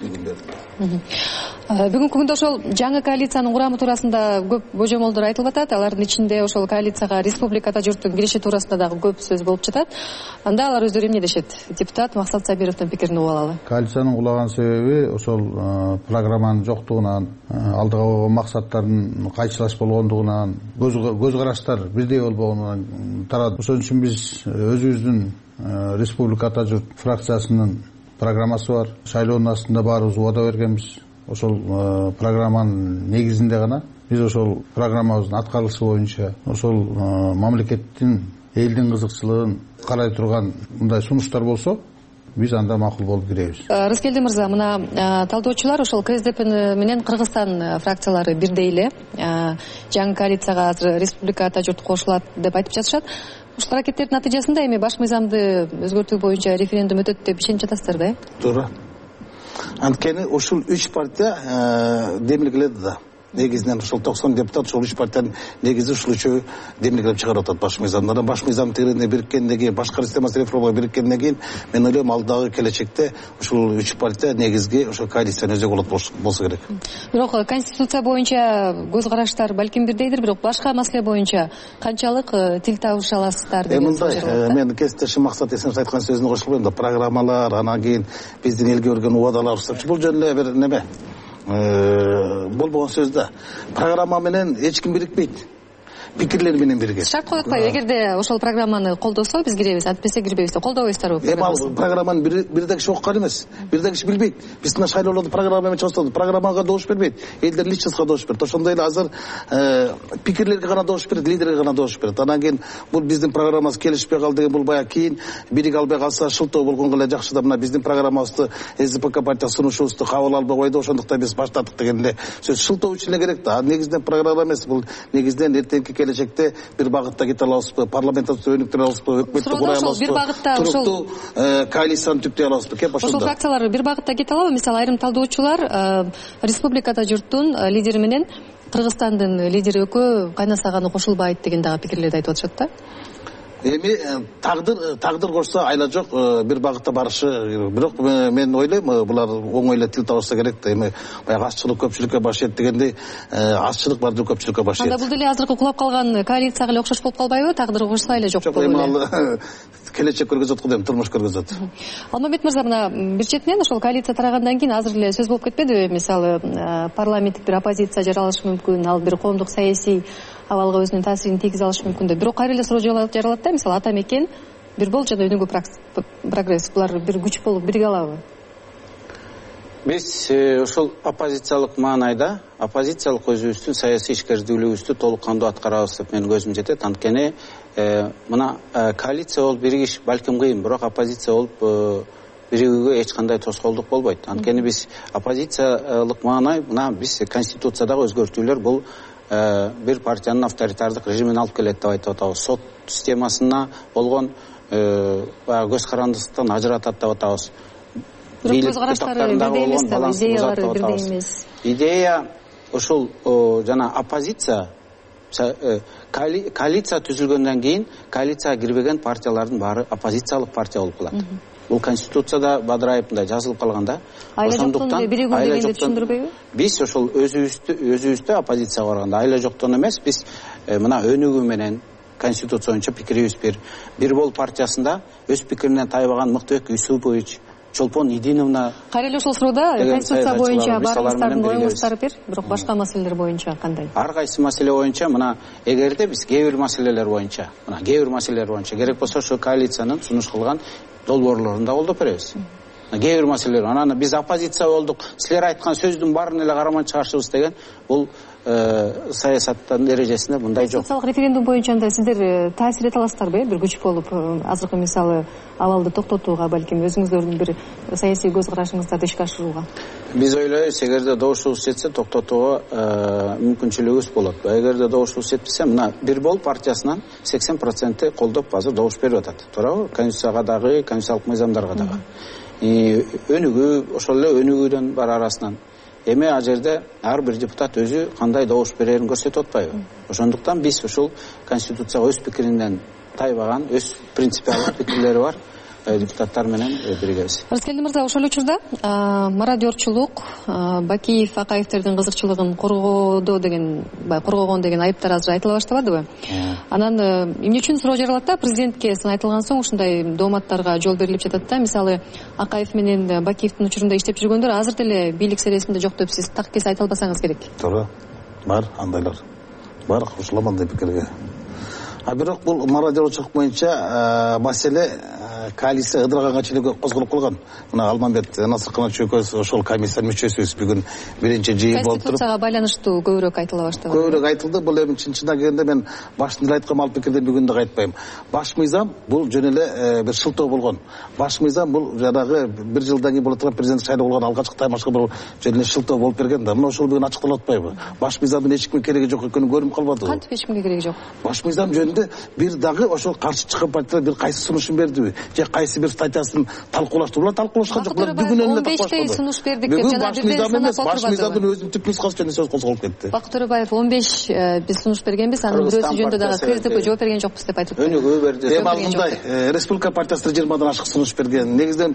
Бүгүнкү күндө ошол жаңы коалициянын курамы туурасында көп божомолдор айтылып атат. Алардын ичинде ошол коалицияга республикада журттун кириши туурасында дагы көп сөз болуп жатат. Анда алар өздөрү эмне дешет? Депутат Максат Сабировдун пикирин угуп алалы. Коалициянын кулаган себеби ошол программанын жоктугунан, алдыга койгон максаттардын кайчылаш болгондугунан, көз караштар бирдей болбогонунан тарады. Ошон үчүн биз өзүбүздүн республика ата журт фракциясынын программасы бар. Шайлоонун астында баарыбыз убада бергенбиз. Ошол программанын негизинде гана биз ошол программабыздын аткарылышы боюнча ошол мамлекеттин элдин кызыкчылыгын карай турган мындай сунуштар болсо, биз анда макул болуп киребиз. Рыскелди мырза, мына талдоочулар ошол КСДП менен Кыргызстан фракциялары бирдей эле жаңы коалицияга азыр республика ата журт кошулат деп айтып жатышат. Ушул аракеттердин натыйжасында эми баш мыйзамды өзгөртүү боюнча референдум өтөт деп ишенип жатасыздар да? Туура. Анткени ушул 3 партия демилгеледи да. Негизинен ушул 90 депутат ушул 3 партиянын негизи ушул үчөө демилгелеп чыгарып атат баш мыйзамдардан. Баш мыйзам тегерегинде бириккенден кийин, башкы системасы реформага бириккенден кийин, мен ойлойм алдагы келечекте ушул 3 партия негизги ошол коалицияны өзөгө алат болсо керек. Бирок конституция боюнча көз караштар балким бирдейдир, бирок башка маселе боюнча канчалык тил табыша аласыздар деген сөз жаралат. Мен кесиптешим Максат Эсенович айткан сөзүнө кошулбайм да, программалар, анан кийин биздин элге берген убадалар, бул жөнүндө бир неме болбогон сөз да. Программа менен эч ким бирикпейт. Пикирлер менен бирге. Шарт коюп атпайбы? Эгерде ошол программаны колдосо биз киребиз, антпесе кирбейбиз деп колдобойсуздарбы? Эми ал программаны бирде киши окуган эмес. Бирде киши билбейт. Биз мына шайлоолорду программа менен чыгып, программага добуш бербейт. Элдер личностко добуш берет. Ошондой эле азыр пикирлерге гана добуш берет, лидерге гана добуш берет. Анан кийин бул биздин программабыз келишпей калды деген бул баягы кийин бириге албай калса шылтоо болгонго эле жакшы да, мына биздин программабызды СДПК партия сунушубузду кабыл албай койду, ошондуктан биз баштадык деген эле сөз. Шылтоо үчүн эле керек да. Негизинен программа эмес, бул негизинен эртеңки келечекте бир багытта кете алабызбы, парламентте өнүктүрө алабызбы, өкмөттү кура алабызбы, бир багытта ошол коалицияны түптөй алабызбы, кеп ошондо. Ошол фракциялар бир багытта кете алабы? Мисалы айрым талдоочулар республикада журттун лидери менен Кыргызстандын лидери экөө кайна саганы кошулбайт деген дагы пикирлерди айтып атышат да. Эми тагдыр кошсо айла жок, бир багытта барышы, бирок мен ойлойм булар оңой эле тил табышса керек да. Эми баягы азчылык көпчүлүккө баш ийет дегендей, азчылык бардыр көпчүлүккө баш ийет. Анда бул деле азыркы кулап калган коалицияга эле окшош болуп калбайбы? Тагдыр кошсо эле жок болуп эле. Жок, эми ал келечек көргөзөт го дейм, турмуш көргөзөт. Алмамбет мырза, мына бир четинен ошол коалиция тарагандан кийин азыр эле сөз болуп кетпедиби? Мисалы парламенттик бир оппозиция жаралышы мүмкүн, ал бир коомдук саясий абалга өзүнүн таасирин тийгизе алышы мүмкүн деп. Бирок кайра эле суроо жаралат да, мисалы Атамекен, Бирбол жана Өнүгүү прогресс, булар бир күч болуп бирге алабы? Биз ошол оппозициялык маанайда оппозициялык өзүбүздүн саясий ишкердүүлүгүбүздү толук кандуу аткарабыз деп менин көзүм жетет. Анткени мына коалиция болуп биригиш балким кыйын, бирок оппозиция болуп биригүүгө эч кандай тоскоолдук болбойт. Анткени биз оппозициялык маанай, мына биз конституциядагы өзгөртүүлөр бул бир партиянын авторитардык режимин алып келет деп айтып атабыз. Сот системасына болгон көз карандысынан ажыратат деп атабыз. Бирок көз караштары бирдей эмес да, идеялары бирдей эмес. Идея ошол жана оппозиция, коалиция түзүлгөндөн кийин коалицияга кирбеген партиялардын баары оппозициялык партия болуп калат. Бул конституцияда бадырайып мындай жазылып калган да. Ошондуктан биригүү дегенди түшүндүрбөйбү? Биз ошол өзүбүздү оппозицияга барганда айла жоктон эмес, биз мына Өнүгүү менен конституция боюнча пикирибиз бир бол партиясында өз пикиринен тайбаган Мыктыбек Юсупович, Чолпон Идиновна. Кайра эле ошол суроодо конституция боюнча баарыңыздардын оюңуздар бир, бирок башка маселелер боюнча кандай? Ар кайсы маселе боюнча, мына эгерде биз кээ бир маселелер боюнча керек болсо ошо коалициянын сунуш кылган долбоорлорун да колдоп беребиз. Кээ бир маселелер, анан биз оппозиция болдук, силер айткан сөздүн баарын эле караман чыгарышыбыз деген, бул саясаттын эрежесинде мындай жок. Конституциялык референдум боюнча анда сиздер таасир эте аласыздарбы? Бир күч болуп, азыркы мисалы абалды токтотууга, балким өзүңүздөрдүн бир саясий көз карашыңыздарды ишке ашырууга. Биз ойлойбуз, эгерде добушубуз жетсе токтотууга мүмкүнчүлүгүбүз болот. Эгерде добушубуз жетпесе, мына бир бол партиясынан 80% колдоп азыр добуш берип атат. Туурабы? Конституцияга дагы, конституциялык мыйзамдарга дагы. Өнүгүү, ошол эле өнүгүүдөн бар арасынан. Эми ал жерде ар бир депутат өзү кандай добуш берерин көрсөтүп атпайбы? Ошондуктан биз ушул конституцияга өз пикиринен тайбаган, өз принципиалдык пикирлери бар депутаттар менен биригебиз. Раскелди мырза, ошол учурда мародерчулук, Бакиев, Акаевтердин кызыкчылыгын коргогон деген айыптар азыр айтыла баштабадыбы? Анан эмне үчүн суроо жаралат да, президентке сын айтылган соң ушундай дооматтарга жол берилип жатат да. Мисалы, Акаев менен Бакиевдин учурунда иштеп жүргөндөр азыр деле бийлик сересинде жок деп сиз так кесе айта албасаңыз керек. Туура. Бар андайлар. Бар, кошулам андай пикирге. Бирок бул мародерчулук боюнча маселе коалиция ыдырганга чейин козголуп калган. Мына Алмамбет Насыркана чөкөз ошол комиссиянын мүчөсүбүз. Бүгүн биринчи жыйын болуп туруп. Конституцияга байланыштуу көбүрөөк айтыла баштады. Көбүрөөк айтылды. Бул эми чынчына келгенде мен башында айткан ал пикирден бүгүн да кайтпайм. Баш мыйзам бул жөн эле бир шылтоо болгон. Баш мыйзам бул жанагы бир жылдан кийин боло турган президент шайлоо болгон алгачкы таймашка бул жөн эле шылтоо болуп берген да. Мына ошол бүгүн ачыкталып атпайбы? Баш мыйзамдын эч кимге кереги жок экенин көрүнүп калбадыбы? Кантип эч кимге кереги жок? Баш мыйзам жөнүндө бир дагы ошол каршы чыккан партиялар бир кайсы сунушун бердиби? Же кайсы бир статьясын талкуулаштырды? Булар талкуулашкан жок. Булар бүгүн эле талкуулашты. 15 сунуш бердик деп жана баш мыйзам эмес, баш мыйзамдын өзүнүн түп нускасы жөнүндө сөз козголуп кетти. Бакыт Төрөбаев 15 биз сунуш бергенбиз, анын бирөөсү жөнүндө дагы КСДП жооп берген жокпуз деп айтып атты. Өнүгүү берди. Эми ал мындай, Республика партиясы 20дан ашык сунуш берген. Негизинен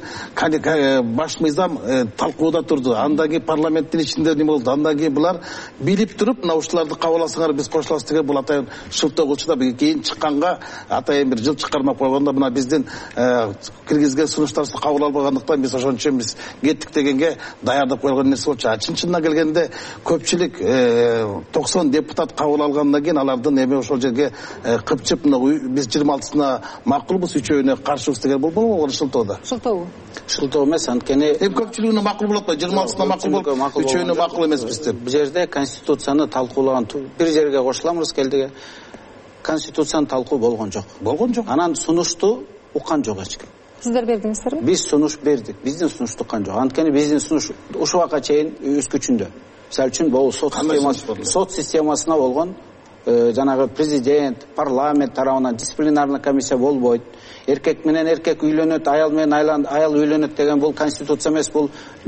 баш мыйзам талкууда турду. Андан кийин парламенттин ичинде эме болду. Андан кийин булар билип туруп, мына ушуларды кабыл алсаңар биз кошулабыз деген бул атайын шылтоо кылчу да кийин чыкканга атайын бир жыл чыкармак болгондо мына биздин киргизген сунуштарыбызды кабыл албагандыктан биз ошон үчүн биз кеттик дегенге даярдап коюлган нерсе болчу. Чын-чынына келгенде көпчүлүк 90 депутат кабыл алгандан кийин алардын эми ошол жерге кыпчып биз 26-сына макулбуз, 3-өөнө каршыбыз деген болбогон шылтоодо. Шылтообу? Шылтоо эмес, анткени эми көпчүлүгүнө макул болот атпайбы? 26-сына макул болуп, 3-өөнө макул эмеспиз деп. Бул жерде конституцияны талкуулаган бир жерге кошуламыз келдиге. Конституцияны талкуу болгон жок. Болгон жок. Анан сунушту уккан жок эч ким. Сиздер бердиңиздерби? Биз сунуш бердик. Биздин сунушту уккан жок. Анткени биздин сунуш ушул убакка чейин өз күчүндө. Мисалы үчүн бул сот системасына болгон жанагы президент, парламент тарабынан дисциплинарный комиссия болбойт. Эркек менен эркек үйлөнөт, аял менен аял үйлөнөт деген бул конституция эмес, бул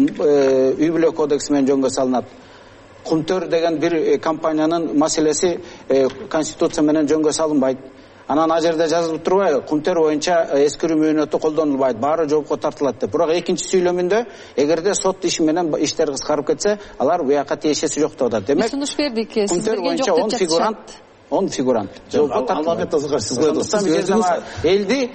үй бүлө кодекси менен жөнгө салынат. Кумтөр деген бир компаниянын маселеси конституция менен жөнгө салынбайт. Анан ал жерде жазылып турбайбы? Кумтөр боюнча эскирүү мөөнөтү колдонулбайт, баары жоопко тартылат деп. Бирок экинчи сүйлөмүндө эгерде сот иши менен иштер кыскарып кетсе, алар буяка тиешеси жок деп атат. Демек, сунуш бердик, кумтөр боюнча 10 фигурант. Алмамет азыр сиз койдуңуз. Элди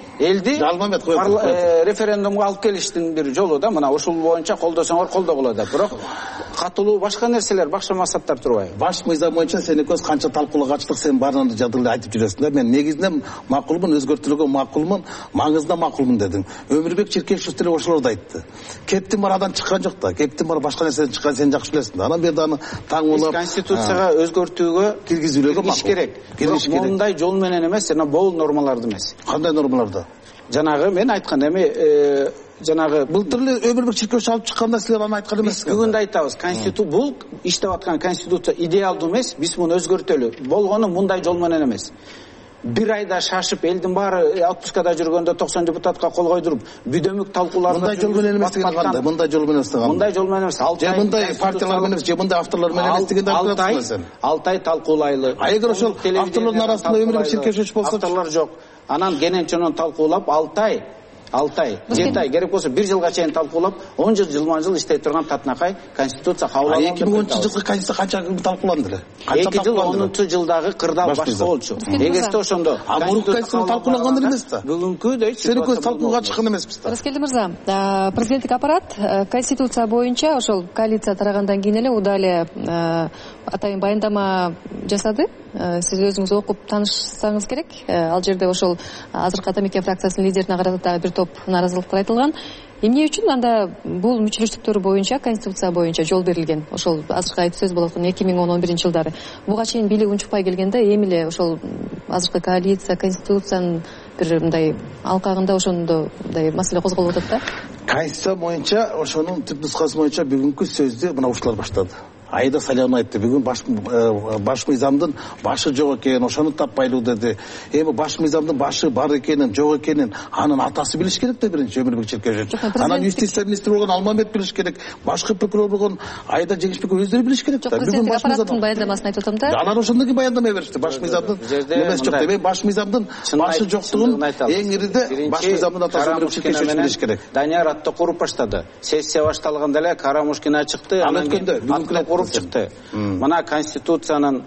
референдумга алып келиштин бир жолу да, мына ушул боюнча колдосоңор колдогула деп. Бирок катылуу башка нерселер, башка максаттар турбайбы? Баш мыйзам боюнча сени көз канча талкуулоого ачтык, сен баарынан жадылы айтып жүрөсүң да. Мен негизинен макулмун, өзгөртүүгө макулмун, маңызда макулмун дедим. Өмүрбек Чиркешев деле ошолорду айтты. Кептин арадан чыккан жок да. Кептин бар башка нерседен чыккан сен жакшы билесиң да. Анан берди аны таңуулап конституцияга өзгөртүүгө киргизүүлөргө макул. Мындай жол менен эмес, жана бул нормаларды эмес. Кандай нормаларды? Жанагы мен айткан эми жанагы былтыр эле Өмүрбек Чиркешев алып чыккан нерселер аны айткан эмес. Бүгүн да айттабыз, конституция бул иштеп аткан конституция идеалдуу эмес, биз муну өзгөртөлү. Болгону мындай жол менен эмес. Бир айда шашып элдин баары отпускада жүргөндө 90 депутатка кол койдуруп, бүдөмүк талкууларды мындай жол менен эмес деген кандай? Мындай жол менен эмес. Мындай жол менен эмес. Же мындай партиялар менен, же мындай авторлор менен эмес дегенди айтасың сен. 6 ай талкуулайлы. Эгер ошол авторлордун арасында Өмүрбек Чиркешев болсо, авторлор жок. Анан кененчөнөн талкуулап 6 ай 7 ай керек болсо 1 жылга чейин талкуулап 10 жыл иштей турган татынакай конституция кабыл алынды. 2010-жылкы конституция канча талкууланды эле? 2 жыл 10-жыл дагы кырдаал башка болчу. Эгерде ошондо конституция талкууланган эмес да. Бүгүнкүдөй сени көз талкууга чыккан эмеспиз да. Раскелди мырза, президенттик аппарат конституция боюнча ошол коалиция тарагандан кийин эле удале атайын баяндама жасады. Сиз өзүңүз окуп таанышсаңыз керек. Ал жерде ошол азыркы ата мекен фракциясынын лидерине карата дагы бир топ нааразылыктар айтылган. эмне үчүн анда бул мүчүлүштүктөр боюнча конституция боюнча жол берилген? Ошол азыркы айтып сөз болот 2010-11 жылдары. Буга чейин бийлик унчукпай келгенде эми эле ошол азыркы коалиция конституциянын бир мындай алкагында ошондой маселе козголуп атат да. Конституция боюнча ошонун түп нускасы боюнча бүгүнкү сөздү мына ушулар баштады. Айда Салян айтты, бүгүн баш мыйзамдын башы жок экен, ошону таппайлуу деди. Эми баш мыйзамдын башы бар экенин, жок экенин анын атасы билиш керек да, биринчи Өмүрбек Чиркешев. Анан юстиция министри болгон Алмамбет билиш керек, башкы прокурор болгон Айда Жеңишбеков өздөрү билиш керек да. Бүгүн баш мыйзамдын баяндамасын айтып атам да. Алар ошондон кийин баяндама беришти. Баш мыйзамдын эмес жок деп, баш мыйзамдын башы жоктугун эң ириде баш мыйзамдын атасы Өмүрбек Чиркешев билиш керек. Данияр Аттакуров баштады. Сессия башталганда эле Карамушкина чыкты, анан Аттакуров чыкты. Мына конституциянын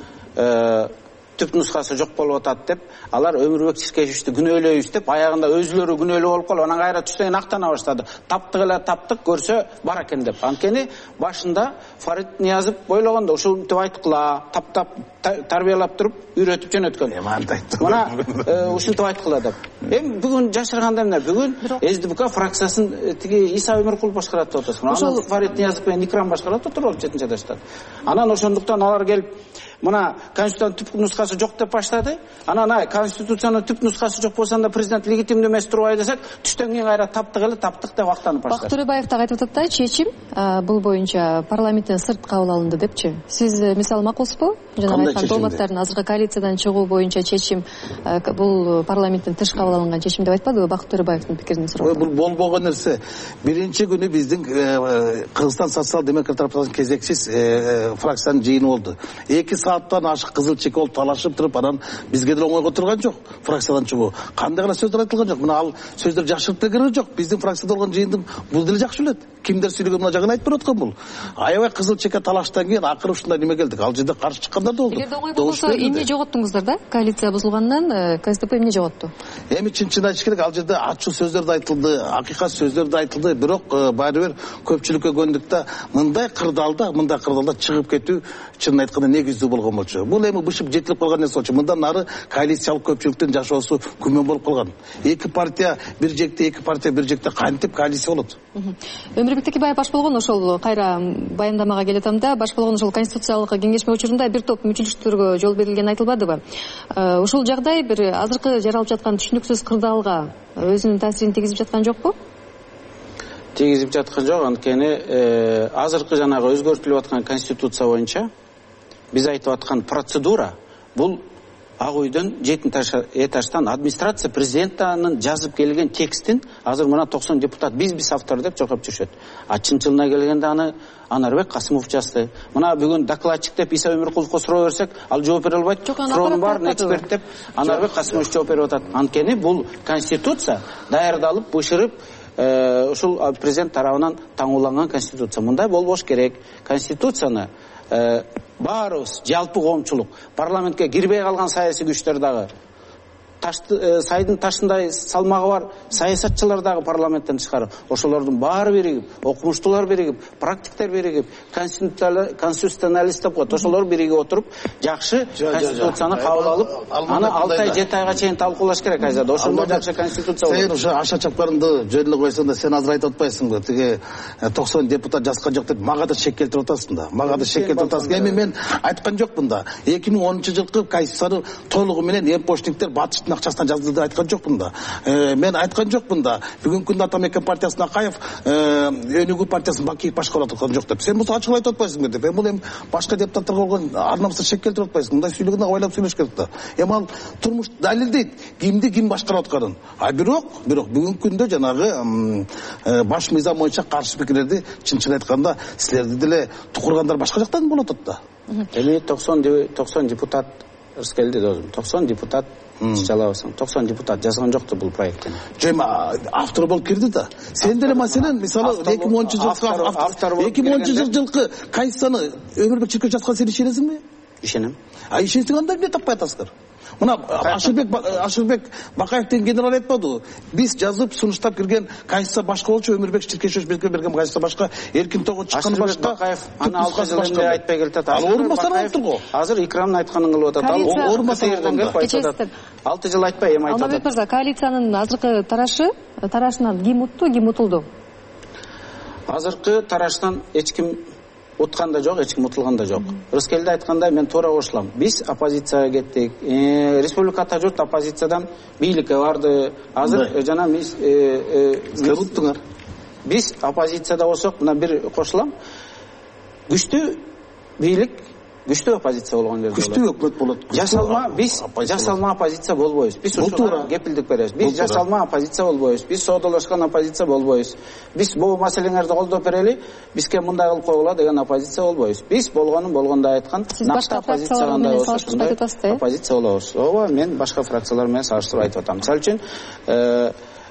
түп нускасы жок болуп атат деп, алар Өмүрбек Чиркешевди күнөөлөйбүз деп, аягында өзүлөрү күнөөлүү болуп калып, анан кайра түштөн актана баштады. Таптык көрсө бар экен деп. Анткени башында Фарид Ниязов бойлогондо ушинтип айткыла, таптап тарбиялап туруп үйрөтүп жөнөткөн. Мына ушинтип айткыла деп. Эми бүгүн жашырганда эмне? Бүгүн СДПК фракциясын тиги Иса Өмүркулов башкарат деп атасың. Анан Фарид Ниязов менен Икрам башкарат отуруп жетинчи даштат. Анан ошондуктан алар келип мына конституциянын түп нускасы жок деп баштады. Анан конституциянын түп нускасы жок болсо анда президент легитимдүү эмес турбайбы десек, түштөн кийин кайра таптык деп актанып баштады. Бакыт Төрөбаев так айтып атат да, чечим бул боюнча парламенттен сырт кабыл алынды депчи. Сиз мисалы макулсузбу? Жана айткан долбооттардын азыркы коалициядан чыгуу боюнча чечим бул парламенттен тыш кабыл алынган чечим деп айтпадыбы? Бакыт Төрөбаевдин пикирин сурап. Бул болбогон нерсе. Биринчи күнү биздин Кыргызстан социал-демократтар партиясынын кезексиз фракциянын жыйыны болду. 2 сааттан ашык кызыл чек болуп талашып туруп, анан бизге деле оңойго турган жок фракциядан чыгуу. Кандай гана сөздөр айтылган жок. Мына ал сөздөр жашырып да кереги жок. Биздин фракцияда болгон жыйындын бул деле жакшы билет. Кимдер сүйлөгөн мына жагын айтып берип аткан бул. Аябай кызыл чекке талаштан кийин акыры ушундай неме келдик. Ал жерде каршы чыккандар да болду. Эгерде оңой болбосо эмне жоготтуңуздар да? Коалиция бузулгандан КСДП эмне жоготту? Эми чын айтыш керек, ал жерде ачуу сөздөр да айтылды, акыйкат сөздөр да айтылды, бирок баары бир көпчүлүккө көндүктө мындай кырдаалда чыгып кетүү чын айтканда негиздүү болгон болчу. Бул эми бышып жетилип калган нерсе болчу. Мындан нары коалициялык көпчүлүктүн жашоосу күмөн болуп калган. Эки партия бир жекте кантип коалиция болот? Өмүрбек Текебаев баш болгон ошол кайра баяндамага келетам да, баш болгон ошол конституциялык кеңешме учурунда бир топ мүчүлүштөргө жол берилгени айтылбадыбы? Ушул жагдай бир азыркы жаралып жаткан түшүнүксүз кырдаалга өзүнүн таасирин тийгизип жаткан жокпу? Тийгизип жаткан жок, анткени азыркы жанагы өзгөртүлүп аткан конституция боюнча биз айтып аткан процедура бул ак үйдөн 7 этаждан администрация президенттин жазып келген текстин азыр мына 90 депутат биз автор деп чокоп жүрүшөт. А чынчылына келгенде аны Анарбек Касымов жазды. Мына бүгүн докладчик деп Иса Өмүркуловго суроо берсек, ал жооп бере албайт. Суроонун баарын эксперт деп Анарбек Касымов жооп берип атат. Анткени бул конституция даярдалып, бышырып ушул президент тарабынан таңууланган конституция. Мындай болбош керек. Конституцияны баарыбыз жалпы коомчулук, парламентке кирбей калган саясий күчтөр дагы, сайдын ташындай салмагы бар саясатчылар дагы парламенттен чыгарып, ошолордун баары биригип, окумуштуулар биригип, практиктер биригип, конституционалист деп коет, ошолор биригип отуруп, жакшы конституцияны кабыл алып, аны 6 ай 7 айга чейин талкуулаш керек айзада. Ошондо жакшы конституция болот. Сен ошо аша чапкарыңды жөнүнө койсоң да, сен азыр айтып атпайсыңбы? Тиги 90 депутат жазган жок деп мага да шек келтирип атасың да. Мага да шек келтирип атасың. Эми мен айткан жокмун да. 2010-жылкы конституцияны толугу менен эмпочниктер батыштын акчасынан жазды деп айткан жокмун да. Мен айткан жокмун да. Бүгүнкү күндө Атамекен партиясына Акаев, Өнүгүү партиясын Бакиев башкарып аткан жок деп. Сен болсо ачык айтып атпайсыңбы деп. Бул эми башка депутаттарга болгон арнамызда шек келтирип атпайсың. Мындай сүйлөгөндө ойлоп сүйлөш керек да. Эми ал турмуш далилдейт кимди ким башкарып атканын. А бирок бүгүнкү күндө жанагы баш мыйзам боюнча каршы пикирлерди чын айтканда силерди деле тукургандар башка жактан болуп атат да. Эми 90 депутат келди досум. 90 депутат жалабасың. 90 депутат жазган жокту бул проекттен. Жема автор болуп кирди да. Сен деле маселен мисалы 2010-жылкы конституцияны Өмүрбек Чиркешев жазган сен ишенесиңби? Ишенем. Ишенсең анда эмне таппай атасыңдар? Мына Ашырбек Бакаев деген генерал айтпадыбы? Биз жазып сунуштап кирген конституция башка болчу, Өмүрбек Чиркешев бизге берген конституция башка, Эркин Тогуз чыкканы башка. Бакаев аны 6 жыл эмне айтпай келатат. Ал орунбасар болуп тургу. Азыр Икрамдын айтканын кылып атат. Ал орунбасар жерден келип айтат. 6 жыл айтпай эми айтат. Алмабек мырза, коалициянын азыркы тарашынан ким утту, ким утулду? азыркы тараштан эч ким уткан да жок, эч ким утулган да жок. Рыскелди айткандай мен туура кошулам. Биз оппозицияга кеттик. Республикада журт оппозициядан бийликке барды. Азыр жана биз оппозицияда болсок, мына бир кошулам. Күчтүү бийлик, күчтүү оппозиция болгон жерде күчтүү өкмөт болот. Биз жасалма оппозиция болбойбуз. Биз ушуга кепилдик беребиз. Биз жасалма оппозиция болбойбуз. Биз соодалашкан оппозиция болбойбуз. Биз бул маселеңерди колдоп берели, бизге мындай кылып койгула деген оппозиция болбойбуз. Биз болгонун болгондой айткан, накты оппозиция кандай болсо ошондой оппозиция болобуз. Ооба, мен башка фракциялар менен салыштырып айтып атам. Мисалы үчүн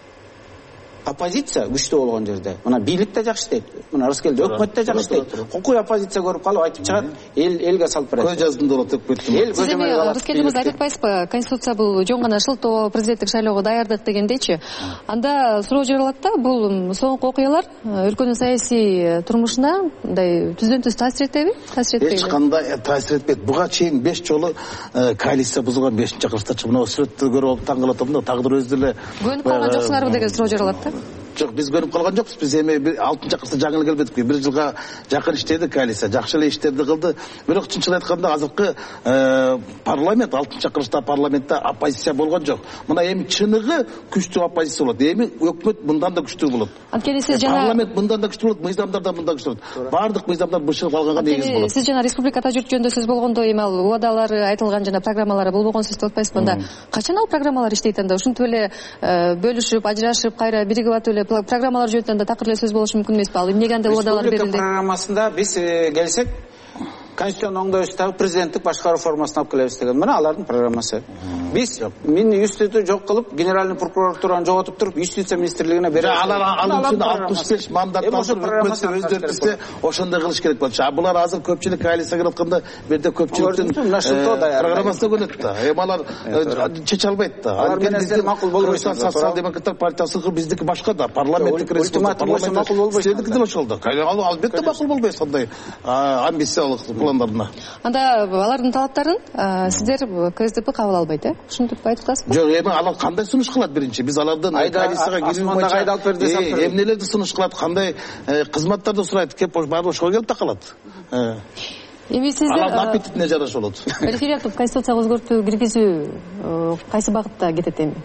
оппозиция күчтүү болгон жерде мына бийлик да жакшы дейт, мына Рыскелди өкмөт да жакшы дейт. Кукуй оппозиция көрүп калып айтып чыгат, элге салып берет. Көз жаздымда болот деп кеттим. Сиз эми Рыскелди мырза айтып атпайсызбы, конституция бул жөн гана шылтоо, президенттик шайлоого даярдык дегендейчи. Анда суроо жаралат да, бул соңку окуялар өлкөнүн саясий турмушуна мындай түздөн-түз таасир этеби? Таасир этпейби? Эч кандай таасир этпейт. Буга чейин 5 жолу коалиция бузулган 5-чакырыштачы мына сүрөттү көрүп таң калып атам да, тагдыр өзү деле көнүп калган жоксуңарбы деген суроо жаралат да. Жок, биз көнүп калган жокпуз. Биз эми 6-чакырыкта жаңы эле келбедикпи. 1 жылга жакын иштеди коалиция, жакшы эле иштерди кылды. Бирок чынчыл айтканда азыркы парламент 6-чакырыкта парламентте оппозиция болгон жок. Мына эми чыныгы күчтүү оппозиция болот. Эми өкмөт мындан да күчтүү болот. Анткени сиз жана парламент мындан да күчтүү болот, мыйзамдар да мындан күчтүү болот. Бардык мыйзамдар бышырып алганга негиз болот. Сиз жана республикада жүрүп жөнүндө сөз болгондо эми ал убадалары айтылган жана программалары болбогон сөз деп атпайсызбы? Анда качан ал программалар иштейт анда? Ушинтип эле бөлүшүп, ажырашып, кайра биригип атып эле программалар жөнүндө да такыр эле сөз болушу мүмкүн эмеспи? Ал эмнеге андай убадалар берилди? Республика программасында биз келсек, конституциянын оңдоюштагы президенттик башкаруу формасын алып келебиз деген. Мына алардын программасы. Биз мени юстицияны жок кылып, генеральный прокуратураны жоготуп туруп, юстиция министрлигине беребиз. Алар үчүн 65 мандат алып өкмөттү өздөрүнүзгө ошондой кылыш керек болчу. Булар азыр көпчүлүк коалицияга киртканда бу жерде көпчүлүктүн программасына көнөт да. Алар чече албайт да. Алар менен макул болбойт. Социал-демократтар партиясы биздики башка да. Парламенттик республика макул болбойт. Сиздики деле ошол да. Албетте макул болбойт сондай амбициялык пландарына. Анда алардын талаптарын сиздер КСДП кабыл албайт, э? Ушинтип айтып атасызбы? Жок, эми алар кандай сунуш кылат биринчи? Биз алардан коалицияга кирүү боюнча эмнелерди сунуш кылат, кандай кызматтарды сурайт, кеп баары ошого келип такалат. Эми сиздер алардын аппетитине жараша болот. Референдум конституцияга өзгөртүү киргизүү кайсы багытта кетет эми?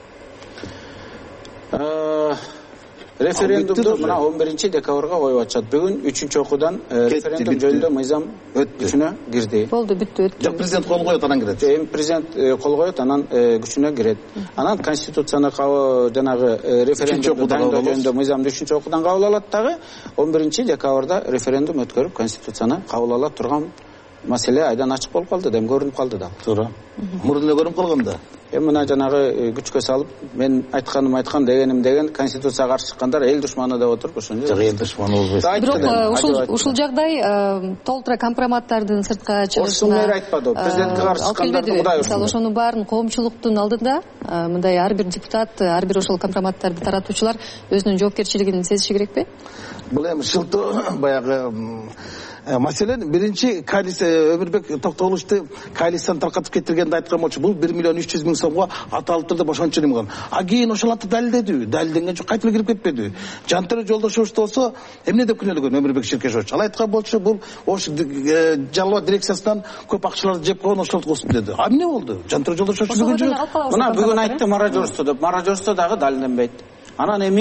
Референдумду мына 11 декабрга коюп атышат. Бүгүн 3-окуудан референдум жөнүндө мыйзам күчүнө кирди. Болду, бүттү, өттү. Жок, президент кол коет, анан кирет. Эми президент кол коет, анан күчүнө кирет. Анан конституцияны жанагы референдум жөнүндө мыйзамды 3-окуудан кабыл алат дагы. 11 декабрда референдум өткөрүп конституцияны кабыл ала турган маселе айдан ачык болуп калды, дем көрүнүп калды да. Туура. Мурун эле көрүнүп калган да. Эми мына жанагы күчкө салып, мен айтканым айткан, дегеним деген, конституцияга каршы чыккандар эл душманы деп отуруп ошондой. Жок, эл душманы болбойт. Бирок ушул жагдай толтура компроматтардын сыртка чыгышына ошону айтпады. Президентке каршы чыккандарды кудай урушат. Мисалы ошонун баарын коомчулуктун алдында мындай ар бир депутат, ар бир ошол компроматтарды таратуучулар өзүнүн жоопкерчилигин сезиши керекпи? Бул эми шылтоо баягы маселен биринчи коалиция Өмүрбек Токтогуловду коалицияны таркатып кетиргенде айткан болчу. Бул 1 миллион 300 миң сомго аталып турду, бошончо эмган. А кийин ошол аты далилдеди. Далилденген жок, кайтып кирип кетпеди. Жантөре Жолдошович болсо эмне деп күнөөлөгөн Өмүрбек Ширкешович? Ал айткан болчу, бул ош Жалал абад дирекциясынан көп акчаларды жеп койгон, ошол кылсын деди. А эмне болду? Жантөре Жолдошович бүгүн жок. Мына бүгүн айтты Маражорство деп. Маражорство дагы далилденбейт. Анан эми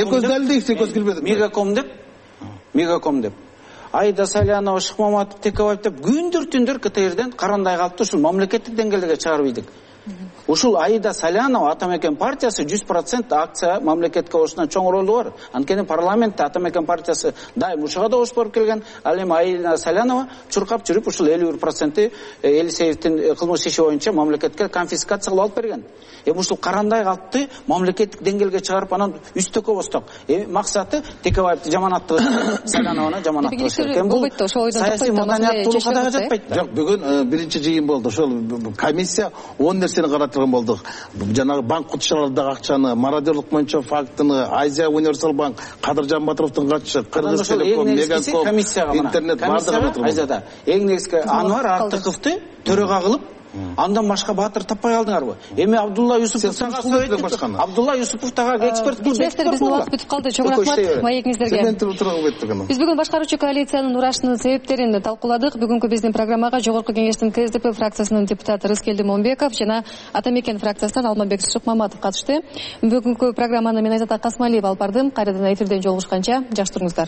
Мегаком деп Айда Салянова, Шыкмаматов, Текебаев деп күндөр түндөр КТРден карандай калыпты. Ушул мамлекеттик деңгээлге чыгарып ийдик. Ушул Айда Салянова Атамекен партиясы 100% акция мамлекетке ошондон чоң ролу бар. Анткени парламентте Атамекен партиясы дайым ушуга да ош болуп келген. Ал эми Айда Салянова чуркап жүрүп ушул 51% Элисеевдин кылмыш иши боюнча мамлекетке конфискация кылып алып берген. Эми ушул карандай калпты мамлекеттик деңгээлге чыгарып анан үстөккө босток. Максаты Текебаевди жаманаттоо, Салянованы жаманаттоо. Эми бул саясий маданият толукадага жатпайт. Жок, бүгүн биринчи жыйын болду. Ошол комиссия 10 нерсени каратырган болдук. Жанагы банк кутушалардагы акчаны, мародерлук боюнча фактыны, Азия Универсал банк, Кадыржан Батыровдун катышы, Кыргыз Телеком, Мегаком, интернет бардыгы Айзада. Эң негизги Анвар Артыковду төрага кылып Андан башка баатыр таппай калдыңарбы? Эми Абдулла Юсупов дагы Абдулла Юсупов дагы эксперт биздин убакыт бүтүп калды. Чоң рахмат маегиңиздерге. Биз бүгүн башкаруучу коалициянын урашынын себептерин талкууладык. Бүгүнкү биздин программага Жогорку Кеңештин КСДП фракциясынын депутаты Рыскелди Момбеков жана Атамекен фракциясынан Алмамбек Шыкмаматов катышты. Бүгүнкү программаны мен Айзат Касмалиева алып бардым. Кайрадан эфирден жолугушканча жакшы туруңуздар.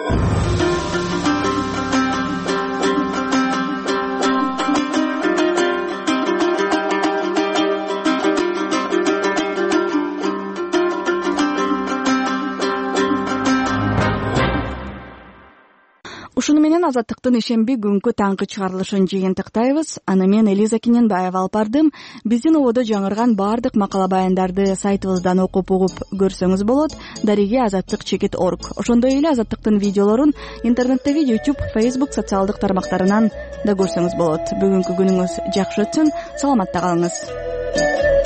Ушуну менен Азаттыктын ишемби күнгү таңкы чыгарылышын жыйынтыктайбыз. Аны мен Элиза Киненбаева алып бардым. Биздин ободо жаңырган баардык макала баяндарды сайтыбыздан окуп угуп көрсөңүз болот. Дариги azattik.org. Ошондой эле Азаттыктын видеолорун интернеттеги YouTube, Facebook социалдык тармактарынан да көрсөңүз болот. Бүгүнкү күнүңүз жакшы өтсүн. Саламатта калыңыз.